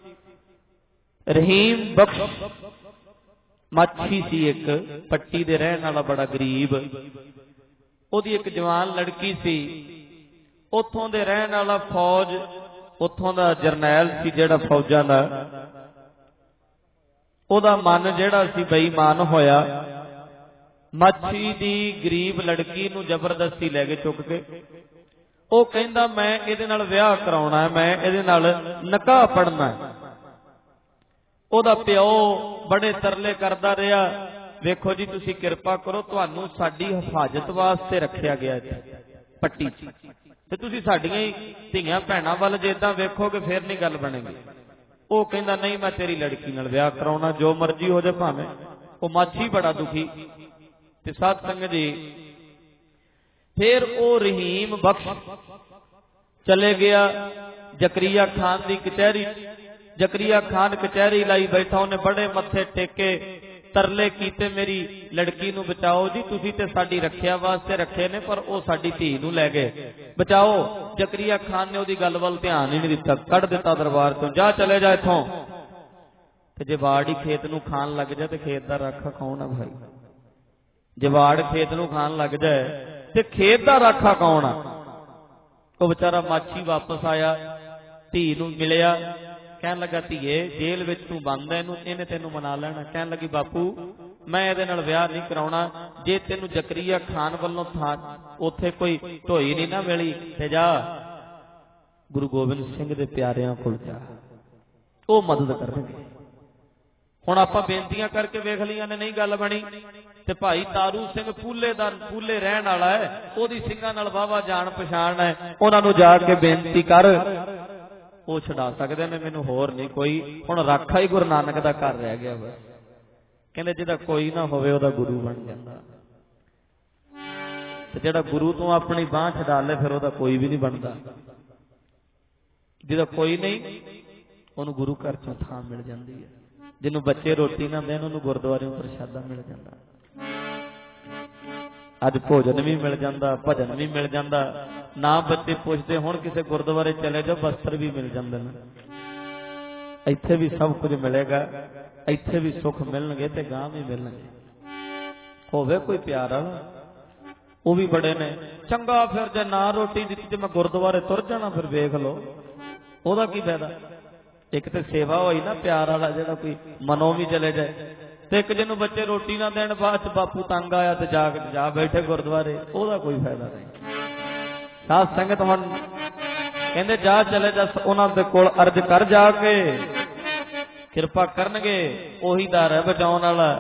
रहीम बख्श माछी सी, एक पट्टी दे रहन वाला बड़ा गरीब। ओहदी एक जवान लड़की सी, उथों दे रहन वाला फौज, उथों दा जरनैल सी जिहड़ा फौजां दा, ओहदा मन जिहड़ा सी बेईमान होया। माछी दी गरीब लड़की नूं जबरदस्ती लै गए चुक के। ਉਹ ਕਹਿੰਦਾ मैं ਇਹਦੇ ਨਾਲ ਵਿਆਹ ਕਰਾਉਣਾ है, मैं ਇਹਦੇ ਨਾਲ ਨਿਕਾਹ ਪੜਨਾ है। ਉਹਦਾ ਪਿਓ ਬੜੇ ਤਰਲੇ ਕਰਦਾ ਰਿਹਾ, ਵੇਖੋ ਜੀ ਤੁਸੀਂ ਕਿਰਪਾ ਕਰੋ, ਤੁਹਾਨੂੰ ਸਾਡੀ ਹਿਫਾਜ਼ਤ ਵਾਸਤੇ ਰੱਖਿਆ ਗਿਆ ਇੱਥੇ ਪੱਟੀ 'ਚ, ਤੇ ਤੁਸੀਂ ਸਾਡੀਆਂ ਹੀ ਧੀਆਂ ਭੈਣਾਂ ਵੱਲ ਜੇ ਇਦਾਂ ਵੇਖੋਗੇ ਫੇਰ ਨਹੀਂ ਗੱਲ ਬਣੇਗੀ। ਉਹ ਕਹਿੰਦਾ ਨਹੀਂ, ਮੈਂ ਤੇਰੀ ਲੜਕੀ ਨਾਲ ਵਿਆਹ ਕਰਾਉਣਾ, ਜੋ ਮਰਜ਼ੀ ਹੋ ਜਾਏ ਭਾਵੇਂ। ਉਹ ਮਾਛੀ ਬੜਾ ਦੁਖੀ। ਤੇ ਸਾਧ ਸੰਗਤ ਜੀ फिर वो रहीम बख्श चले गया जकरिया खान की कचहरी। जकरिया खान कचहरी लाई बैठा, उन्हें बड़े मत्थे टेके, तरले कीते मेरी लड़की नूं बचाओ जी, तुसीं ते साडी रखिया वास्ते रखे ने पर वो साडी धी नूं लै गए, बचाओ। जकरिया खान ने उहदी गल वल ध्यान ही नहीं दिता, कढ़ दिता दरबार तो, जा चले जा इथों। ते जे वाड़ ही खेत नूं खान लग जाए तो खेत दा राखा कौन है भाई? जे वाड़ खेत नूं खान लग जाए तो खेत दा राखा कौन आ? वो बेचारा माछी वापस आया, धी नूं मिलिया, कहन लगा धीए जेल विच तू बंद है, इहने तैनूं मना लेना। कहन लगी बापू मैं इहदे नाल विआह नहीं कराउणा, जे तैनूं जकरिया खान वल्लों उत्थे कोई ढोई नहीं ना मिली ते जा गुरु गोबिंद सिंह दे प्यारियां कोल जा, वो मदद करनगे। हुण आपां बेनतियां करके वेख लियां ने, नहीं गल बनी ते भाई तारू सिंह पूले रहण वाला है, ओहदी ਸਿੰਘਾਂ नाल वाहवा जान पछाण है, उहनां नूं जाके बेनती कर, वो छड़ा सकते हैं, मैनूं होर नहीं कोई। हुण राखा ही गुरु नानक दा घर रह गया बस। कहंदे जिहदा कोई ना होवे ओहदा गुरु बन जांदा, ते जिहड़ा गुरु तो अपनी बांह छड़ा ले फिर ओहदा कोई भी नहीं बनदा। जिहदा कोई नहीं ओनूं गुरु घर चों थां मिल जांदी है। जिन्हों बच्चे रोटी ना देन उन्होंने गुरुद्वारे प्रशादा मिल जाता, अज भोजन भी मिल जाता, भजन भी मिल जाता। ना बच्चे पुछते हुण किसी गुरुद्वारे चले जाओ वस्त्र भी मिल जाते हैं। इत्थे भी सब कुछ मिलेगा, इत्थे भी सुख मिलणगे ते गां भी मिलणगे। होवे कोई प्यार वाला वो भी बड़े ने चंगा। फिर जे ना रोटी दी ते मैं गुरुद्वारे तुर जाना, फिर वेख लो ओहदा की फायदा। एक तो सेवा हुई ना प्यार वाला, जो कोई मनो भी चले जाए, तो एक जिन्हों बच्चे रोटी ना देन बाद बापू तंग आया तो जा बैठे गुरुद्वारे, ओहदा कोई फायदा नहीं। साध संगत हुण कहंदे जा चले जा, उन्हां दे कोल अर्ज कर जाके, किरपा करनगे। ओही दर है बचाउण वाला,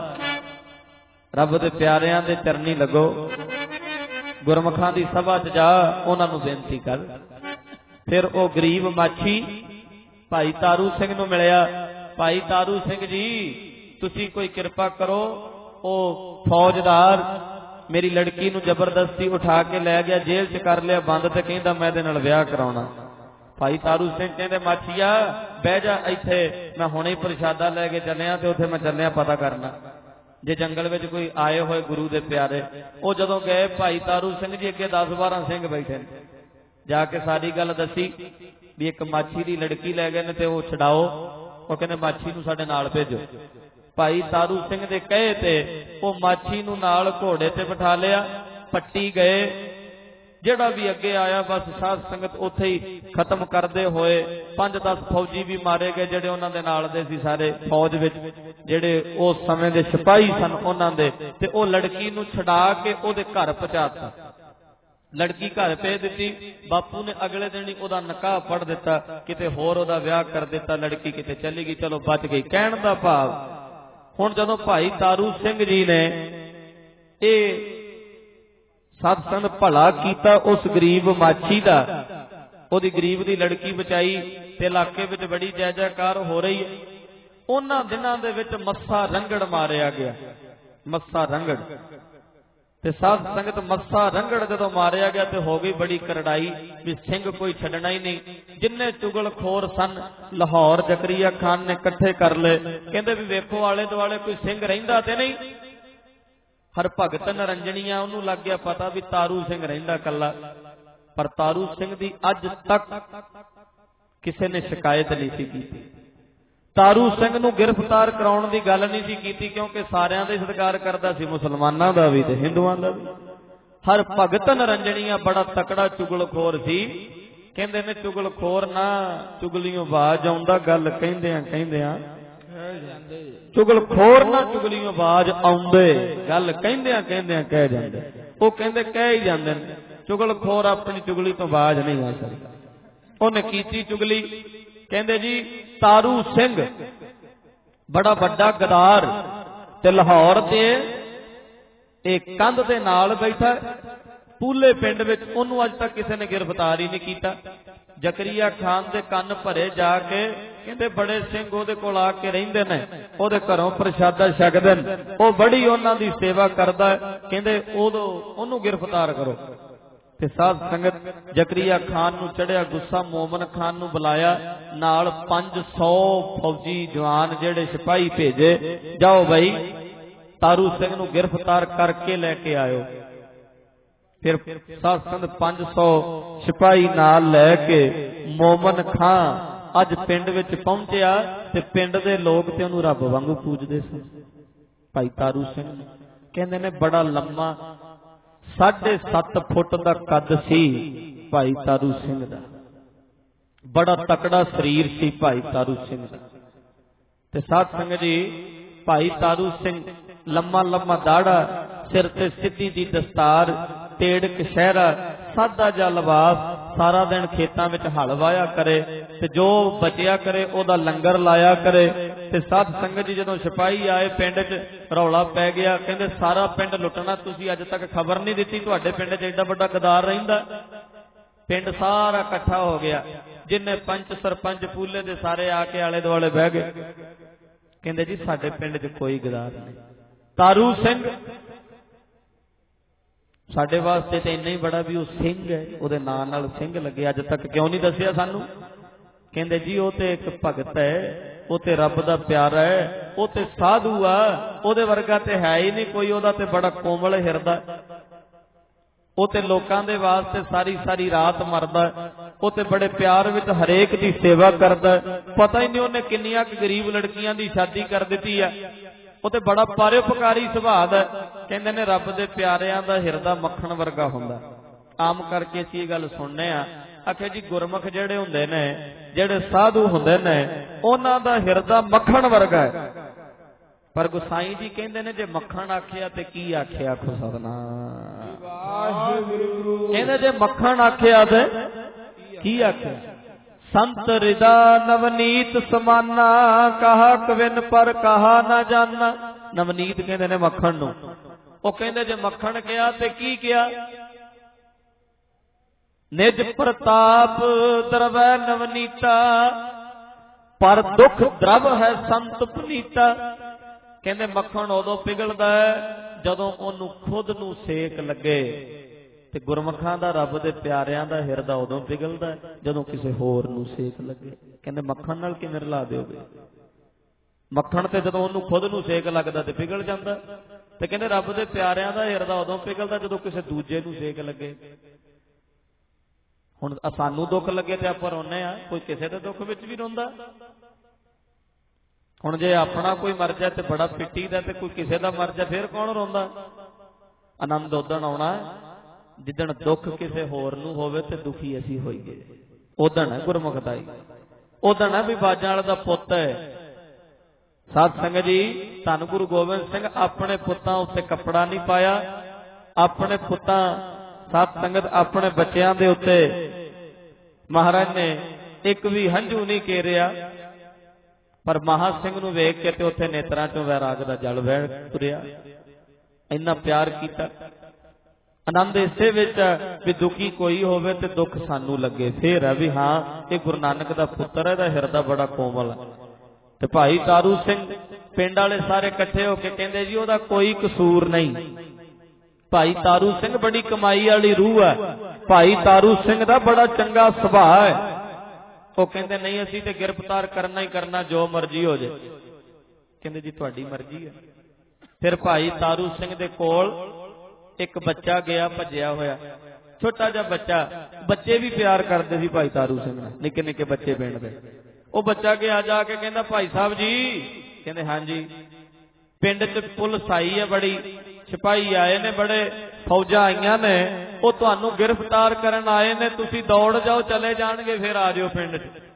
रब दे प्यारिआं दे चरनी लगो, गुरमुखां दी सभा च जा, उन्हां नूं बेनती कर। फिर वो गरीब माछी भाई तारू सिंह नूं मिलिया, भाई तारू सिंह जी तुसी कोई किरपा करो, ओ फौजदार मेरी लड़की नूं जबरदस्ती उठा के लै गया, जेल च कर लिया बंद, ते कहंदा मैं इहदे नाल विआह कराउणा। भाई तारू सिंह कहंदे माछीआ बह जा इत्थे, मैं हुणे ही प्रशादा लै के चलिया, ते उत्थे मैं चलिया पता करना जे जंगल विच कोई आए होए गुरु दे प्यारे। वो जदों गए भाई तारू सिंह जी अगे 10-12 सिंह बैठे, जाके सारी गल दसी भी एक माछी की लड़की लै गए ते वो छड़ाओ, वो कहने माछी नूं साडे नाल भेजो। भाई तारू सिंह दे कहे ते वो माछी नूं नाल घोड़े ते बिठा लिया, पट्टी गए। जिहड़ा भी अगे आया बस साध संगत उत्थे ही खत्म करदे होए। 5-10 फौजी भी मारे गए जिहड़े उन्हां दे नाल दे सी, सारे फौज विच जिहड़े उस समय दे सिपाही सन उन्हां दे, ते वो लड़की नूं छड़ा के ओहदे घर पहुंचाता। लड़की घर भेज दी, बापू ने अगले दिन ही ओहदा निकाह पढ़ दिता, किते होर ओहदा विआह कर दिता, लड़की किते चली गई, चलो बच गई। कहण दा भाव हुण जदों भाई तारू सिंह जी ने ये सत्संग भला कीता उस गरीब माछी दा, ओहदी गरीब दी लड़की बचाई, ते इलाके विच बड़ी जय जयकार हो रही है। उन्हां दिनां दे विच मस्सा रंगड़ मारिया गया, मस्सा रंगड़। ते साध संगत मस्सा रंगड़ जदों मारिया गया तो हो गई बड़ी करड़ाई, भी सिंह कोई छड्डना ही नहीं। जिन्ने चुगलखोर सन लाहौर जकरिया खान ने इकट्ठे कर ले, कहंदे भी वेखो आले दुआले कोई सिंह रहिंदा ते नहीं। हर भगत नरंजणिया उन्होंने लग गया पता भी तारू सिंह रहिंदा कला, पर तारू सिंह दी अज तक किसी ने शिकायत नहीं सी की। तारू सिंह नूं गिरफ्तार कराउण दी गल नहीं सी कीती, क्योंकि सारियां दा सत्कार करदा सी, मुसलमानां दा भी ते हिंदुआं दा भी। हर भगत नरंजणिया बड़ा तकड़ा चुगलखोर सी। कहंदे ने चुगलखोर ना चुगलियों बाज आउंदा, गल कहंदियां कहंदियां चुगलखोर ना चुगलियों बाज आउंदे, गल कहंदियां कहंदियां कह जांदे। वो कहंदे कह ही जांदे ने, चुगलखोर अपनी चुगली तो बाज नहीं आ सकदा। उन्हें कीती चुगली। कहंदे जी तारू सिंह बड़ा बड़ा गदार ते लाहौर दे एक कंध दे नाल बैठा, पूले पिंड विच उन्होंने अज तक किसी ने गिरफ्तार ही नहीं किया। जकरिया खान दे कन्न भरे जाके कहंदे बड़े सिंह ओहदे कोल आके रहिंदे ने, ओहदे घरों प्रशादा छकदे ने, ओह बड़ी उन्हां दी सेवा करदा है। कहंदे ओदों ओहनूं गिरफ्तार करो। ते साध संगत जकरिया खान नूं चढ़िया गुस्सा, मोमन खान नूं बुलाया, नाल 500 फौजी जवान जेड़े सिपाही भेजे, जाओ भाई तारू सिंह नूं गिरफ्तार करके लैके आयो। फिर साध संगत 500 सिपाही नाल लैके मोमन खान अज पिंड विच पहुंचिया ते पिंड दे लोग ते उहनूं रब वांगू पूजदे सन। भाई तारू सिंह कहंदे ने बड़ा लम्मा 7.5 फुट का कद सी भाई तारू सिंह दा, बड़ा तकड़ा शरीर सी भाई तारू सिंह दा। ते साध संगत जी भाई तारू सिंह लम्मा लम्मा दाड़ा, सिर ते सिद्धी दी दस्तार, तेड़ कशहरा, सादा जा लिबास, सारा दिन खेतां विच हल वाया करे ते जो बचिया करे ओदा लंगर लाया करे। ते साध संगत जी जदों सिपाही आए पिंड च रौला पै गया, कहंदे सारा पिंड लुटना, तुसीं अज तक खबर नहीं दित्ती तुहाडे पिंड च एडा वड्डा गदार रहिंदा। पिंड सारा इकट्ठा हो गया, जिन्ने पंच सरपंच पूले दे सारे आके आले दुआले बह गए। कहंदे जी साडे पिंड च कोई गदार नहीं, तारू सिंह साडे वास्ते ते इन्ना ही बड़ा भी वो सिंह है, उहदे नां नाल सिंह लगे, अज तक क्यों नहीं दसिया सानू। कहंदे जी वो ते एक भगत है, वो ते रब दा प्यारा है, वो ते साधु आ, ओहदे वर्गा ते है ही नहीं कोई, ओहदा ते बड़ा कोमल हिरदा, वो ते लोकां दे वास्ते सारी सारी रात मरदा, वो ते बड़े प्यार विच हरेक दी सेवा करदा, पता ही नहीं उन्हें किन्नियां गरीब लड़कियां दी शादी कर दित्ती है, वो ते बड़ा परोपकारी सुभाਅ दा। कहंदे ने रब दे प्यारिआं दा हिरदा मक्खण वर्गा हुंदा। आम करके असीं इह गल सुणने आ, आखे जी गुरमुख जेड़े हुंदे ने, जेड़े साधु हुंदे ने, उन्हां दा हिरदा मक्खण वर्गा है। पर गोसाई जी कहंदे ने जे मक्खण आखिया ते की आखिया, आखो सतनाम वाहिगुरू। कहंदे जे मक्खण आखिया ते की आखिया। संत हृदा नवनीत समाना, कहा कविन पर कहा ना जाना। नवनीत कहंदे ने मक्खण नूं, ਉਹ ਕਹਿੰਦੇ ਜੇ ਮੱਖਣ ਕਿਹਾ ਤੇ ਕੀ ਕਿਹਾ, ਨਿਜ ਪ੍ਰਤਾਪ ਦਰਵੈ ਨਵਨੀਤਾ, ਪਰ ਦੁੱਖ ਦਰਵ ਹੈ ਸੰਤ ਪੁਨੀਤਾ। ਕਹਿੰਦੇ ਮੱਖਣ ਉਦੋਂ ਪਿਘਲਦਾ ਹੈ ਜਦੋਂ ਉਹਨੂੰ ਖੁਦ ਨੂੰ ਸੇਕ ਲੱਗੇ, ਤੇ ਗੁਰਮੁਖਾਂ ਦਾ ਰੱਬ ਦੇ ਪਿਆਰਿਆਂ ਦਾ ਹਿਰਦਾ ਉਦੋਂ ਪਿਘਲਦਾ ਜਦੋਂ ਕਿਸੇ ਹੋਰ ਨੂੰ ਸੇਕ ਲੱਗੇ। ਕਹਿੰਦੇ ਮੱਖਣ ਨਾਲ ਕਿਵੇਂ ਰਲਾ ਦਿਓਗੇ, ਮੱਖਣ ਤੇ ਜਦੋਂ ਉਹਨੂੰ ਖੁਦ ਨੂੰ ਸੇਕ ਲੱਗਦਾ ਤੇ ਪਿਘਲ ਜਾਂਦਾ, ਤੇ ਕਹਿੰਦੇ ਰੱਬ ਦੇ ਪਿਆਰਿਆਂ ਦਾ ਹਿਰਦਾ ਉਦੋਂ ਪਿਘਲਦਾ ਜਦੋਂ ਕਿਸੇ ਦੂਜੇ ਨੂੰ ਸੇਕ ਲੱਗੇ। ਹੁਣ ਸਾਨੂੰ ਦੁੱਖ ਲੱਗੇ ਤੇ ਆਪਾਂ ਰੋਂਦੇ ਆ, ਕੋਈ ਕਿਸੇ ਦੇ ਦੁੱਖ ਵਿੱਚ ਵੀ ਰੋਂਦਾ। ਹੁਣ ਜੇ ਆਪਣਾ ਕੋਈ ਮਰ ਜਾ ਤੇ ਬੜਾ ਪਿੱਟੀ ਦਾ, ਤੇ ਕੋਈ ਕਿਸੇ ਦਾ ਮਰ ਜਾ ਫਿਰ ਕੌਣ ਰੋਂਦਾ। ਆਨੰਦ ਉਦਣ ਆਉਣਾ ਜਿੱਦਣ ਦੁੱਖ ਕਿਸੇ ਹੋਰ ਨੂੰ ਹੋਵੇ ਤੇ ਦੁਖੀ ਅਸੀਂ ਹੋਈਏ, ਉਦਣ ਹੈ ਗੁਰਮੁਖ ਦਾ ਹੀ, ਉਦਣ ਹੈ ਵੀ ਬਾਜਾਂ ਵਾਲੇ ਦਾ ਪੁੱਤ ਹੈ। ਸਾਧ ਸੰਗਤ ਜੀ ਧੰਨ ਗੁਰੂ ਗੋਬਿੰਦ ਸਿੰਘ ਆਪਣੇ ਪੁੱਤਾਂ ਉੱਤੇ ਕੱਪੜਾ ਨਹੀਂ ਪਾਇਆ, ਆਪਣੇ ਪੁੱਤਾਂ ਸਾਧ ਸੰਗਤ ਆਪਣੇ ਬੱਚਿਆਂ ਦੇ ਉੱਤੇ ਮਹਾਰਾਜ ਨੇ ਇੱਕ ਵੀ ਹੰਝੂ ਨਹੀਂ ਕੇਰਿਆ, ਪਰ ਮਹਾ ਸਿੰਘ ਨੂੰ ਵੇਖ ਕੇ ਤੇ ਉੱਥੇ ਨੇਤਰਾਂ ਚੋਂ ਵੈਰਾਗ ਦਾ ਜਲ ਵਹਿ ਤੁਰਿਆ। ਇੰਨਾ ਪਿਆਰ ਕੀਤਾ। ਆਨੰਦ ਇਸੇ ਵਿੱਚ ਵੀ ਦੁਖੀ ਕੋਈ ਹੋਵੇ ਤੇ ਦੁੱਖ ਸਾਨੂੰ ਲੱਗੇ, ਫੇਰ ਹੈ ਵੀ ਹਾਂ ਇਹ ਗੁਰੂ ਨਾਨਕ ਦਾ ਪੁੱਤਰ ਹੈ, ਇਹਦਾ ਹਿਰਦਾ ਬੜਾ ਕੋਮਲ ਹੈ। ਤੇ ਭਾਈ ਤਾਰੂ ਸਿੰਘ ਪਿੰਡ ਵਾਲੇ ਸਾਰੇ ਇਕੱਠੇ ਹੋ ਕੇ ਕਹਿੰਦੇ ਜੀ ਉਹਦਾ ਕੋਈ ਕਸੂਰ ਨਹੀਂ, ਭਾਈ ਤਾਰੂ ਸਿੰਘ ਬੜੀ ਕਮਾਈ ਵਾਲੀ ਰੂਹ ਹੈ, ਭਾਈ ਤਾਰੂ ਸਿੰਘ ਦਾ ਬੜਾ ਚੰਗਾ ਸੁਭਾਅ ਹੈ। ਉਹ ਕਹਿੰਦੇ ਨਹੀਂ ਅਸੀਂ ਤੇ ਗ੍ਰਿਫਤਾਰ ਕਰਨਾ ਹੀ ਕਰਨਾ, ਜੋ ਮਰਜ਼ੀ ਹੋ ਜਾਏ। ਕਹਿੰਦੇ ਜੀ ਤੁਹਾਡੀ ਮਰਜ਼ੀ ਹੈ। ਫਿਰ ਭਾਈ ਤਾਰੂ ਸਿੰਘ ਦੇ ਕੋਲ ਇੱਕ ਬੱਚਾ ਗਿਆ ਭੱਜਿਆ ਹੋਇਆ, ਛੋਟਾ ਜਿਹਾ ਬੱਚਾ, ਬੱਚੇ ਵੀ ਪਿਆਰ ਕਰਦੇ ਸੀ ਭਾਈ ਤਾਰੂ ਸਿੰਘ ਨਾਲ, ਨਿੱਕੇ ਨਿੱਕੇ ਬੱਚੇ ਪਿੰਡ ਦੇ। ਉਹ ਬੱਚਾ ਗਿਆ ਜਾ ਕੇ ਕਹਿੰਦਾ ਭਾਈ ਸਾਹਿਬ ਜੀ, ਕਹਿੰਦੇ ਹਾਂਜੀ, ਪਿੰਡ 'ਚ ਪੁਲਿਸ ਆਈ ਹੈ ਬੜੀ, ਸਿਪਾਹੀ ਆਏ ਨੇ ਬੜੇ, ਫੌਜਾਂ ਆਈਆਂ ਨੇ, ਉਹ ਤੁਹਾਨੂੰ ਗ੍ਰਿਫਤਾਰ ਕਰਨ ਆਏ ਨੇ, ਤੁਸੀਂ ਦੌੜ ਜਾਓ, ਚਲੇ ਜਾਣਗੇ, ਫਿਰ ਆ ਜਾਓ ਪਿੰਡ 'ਚ।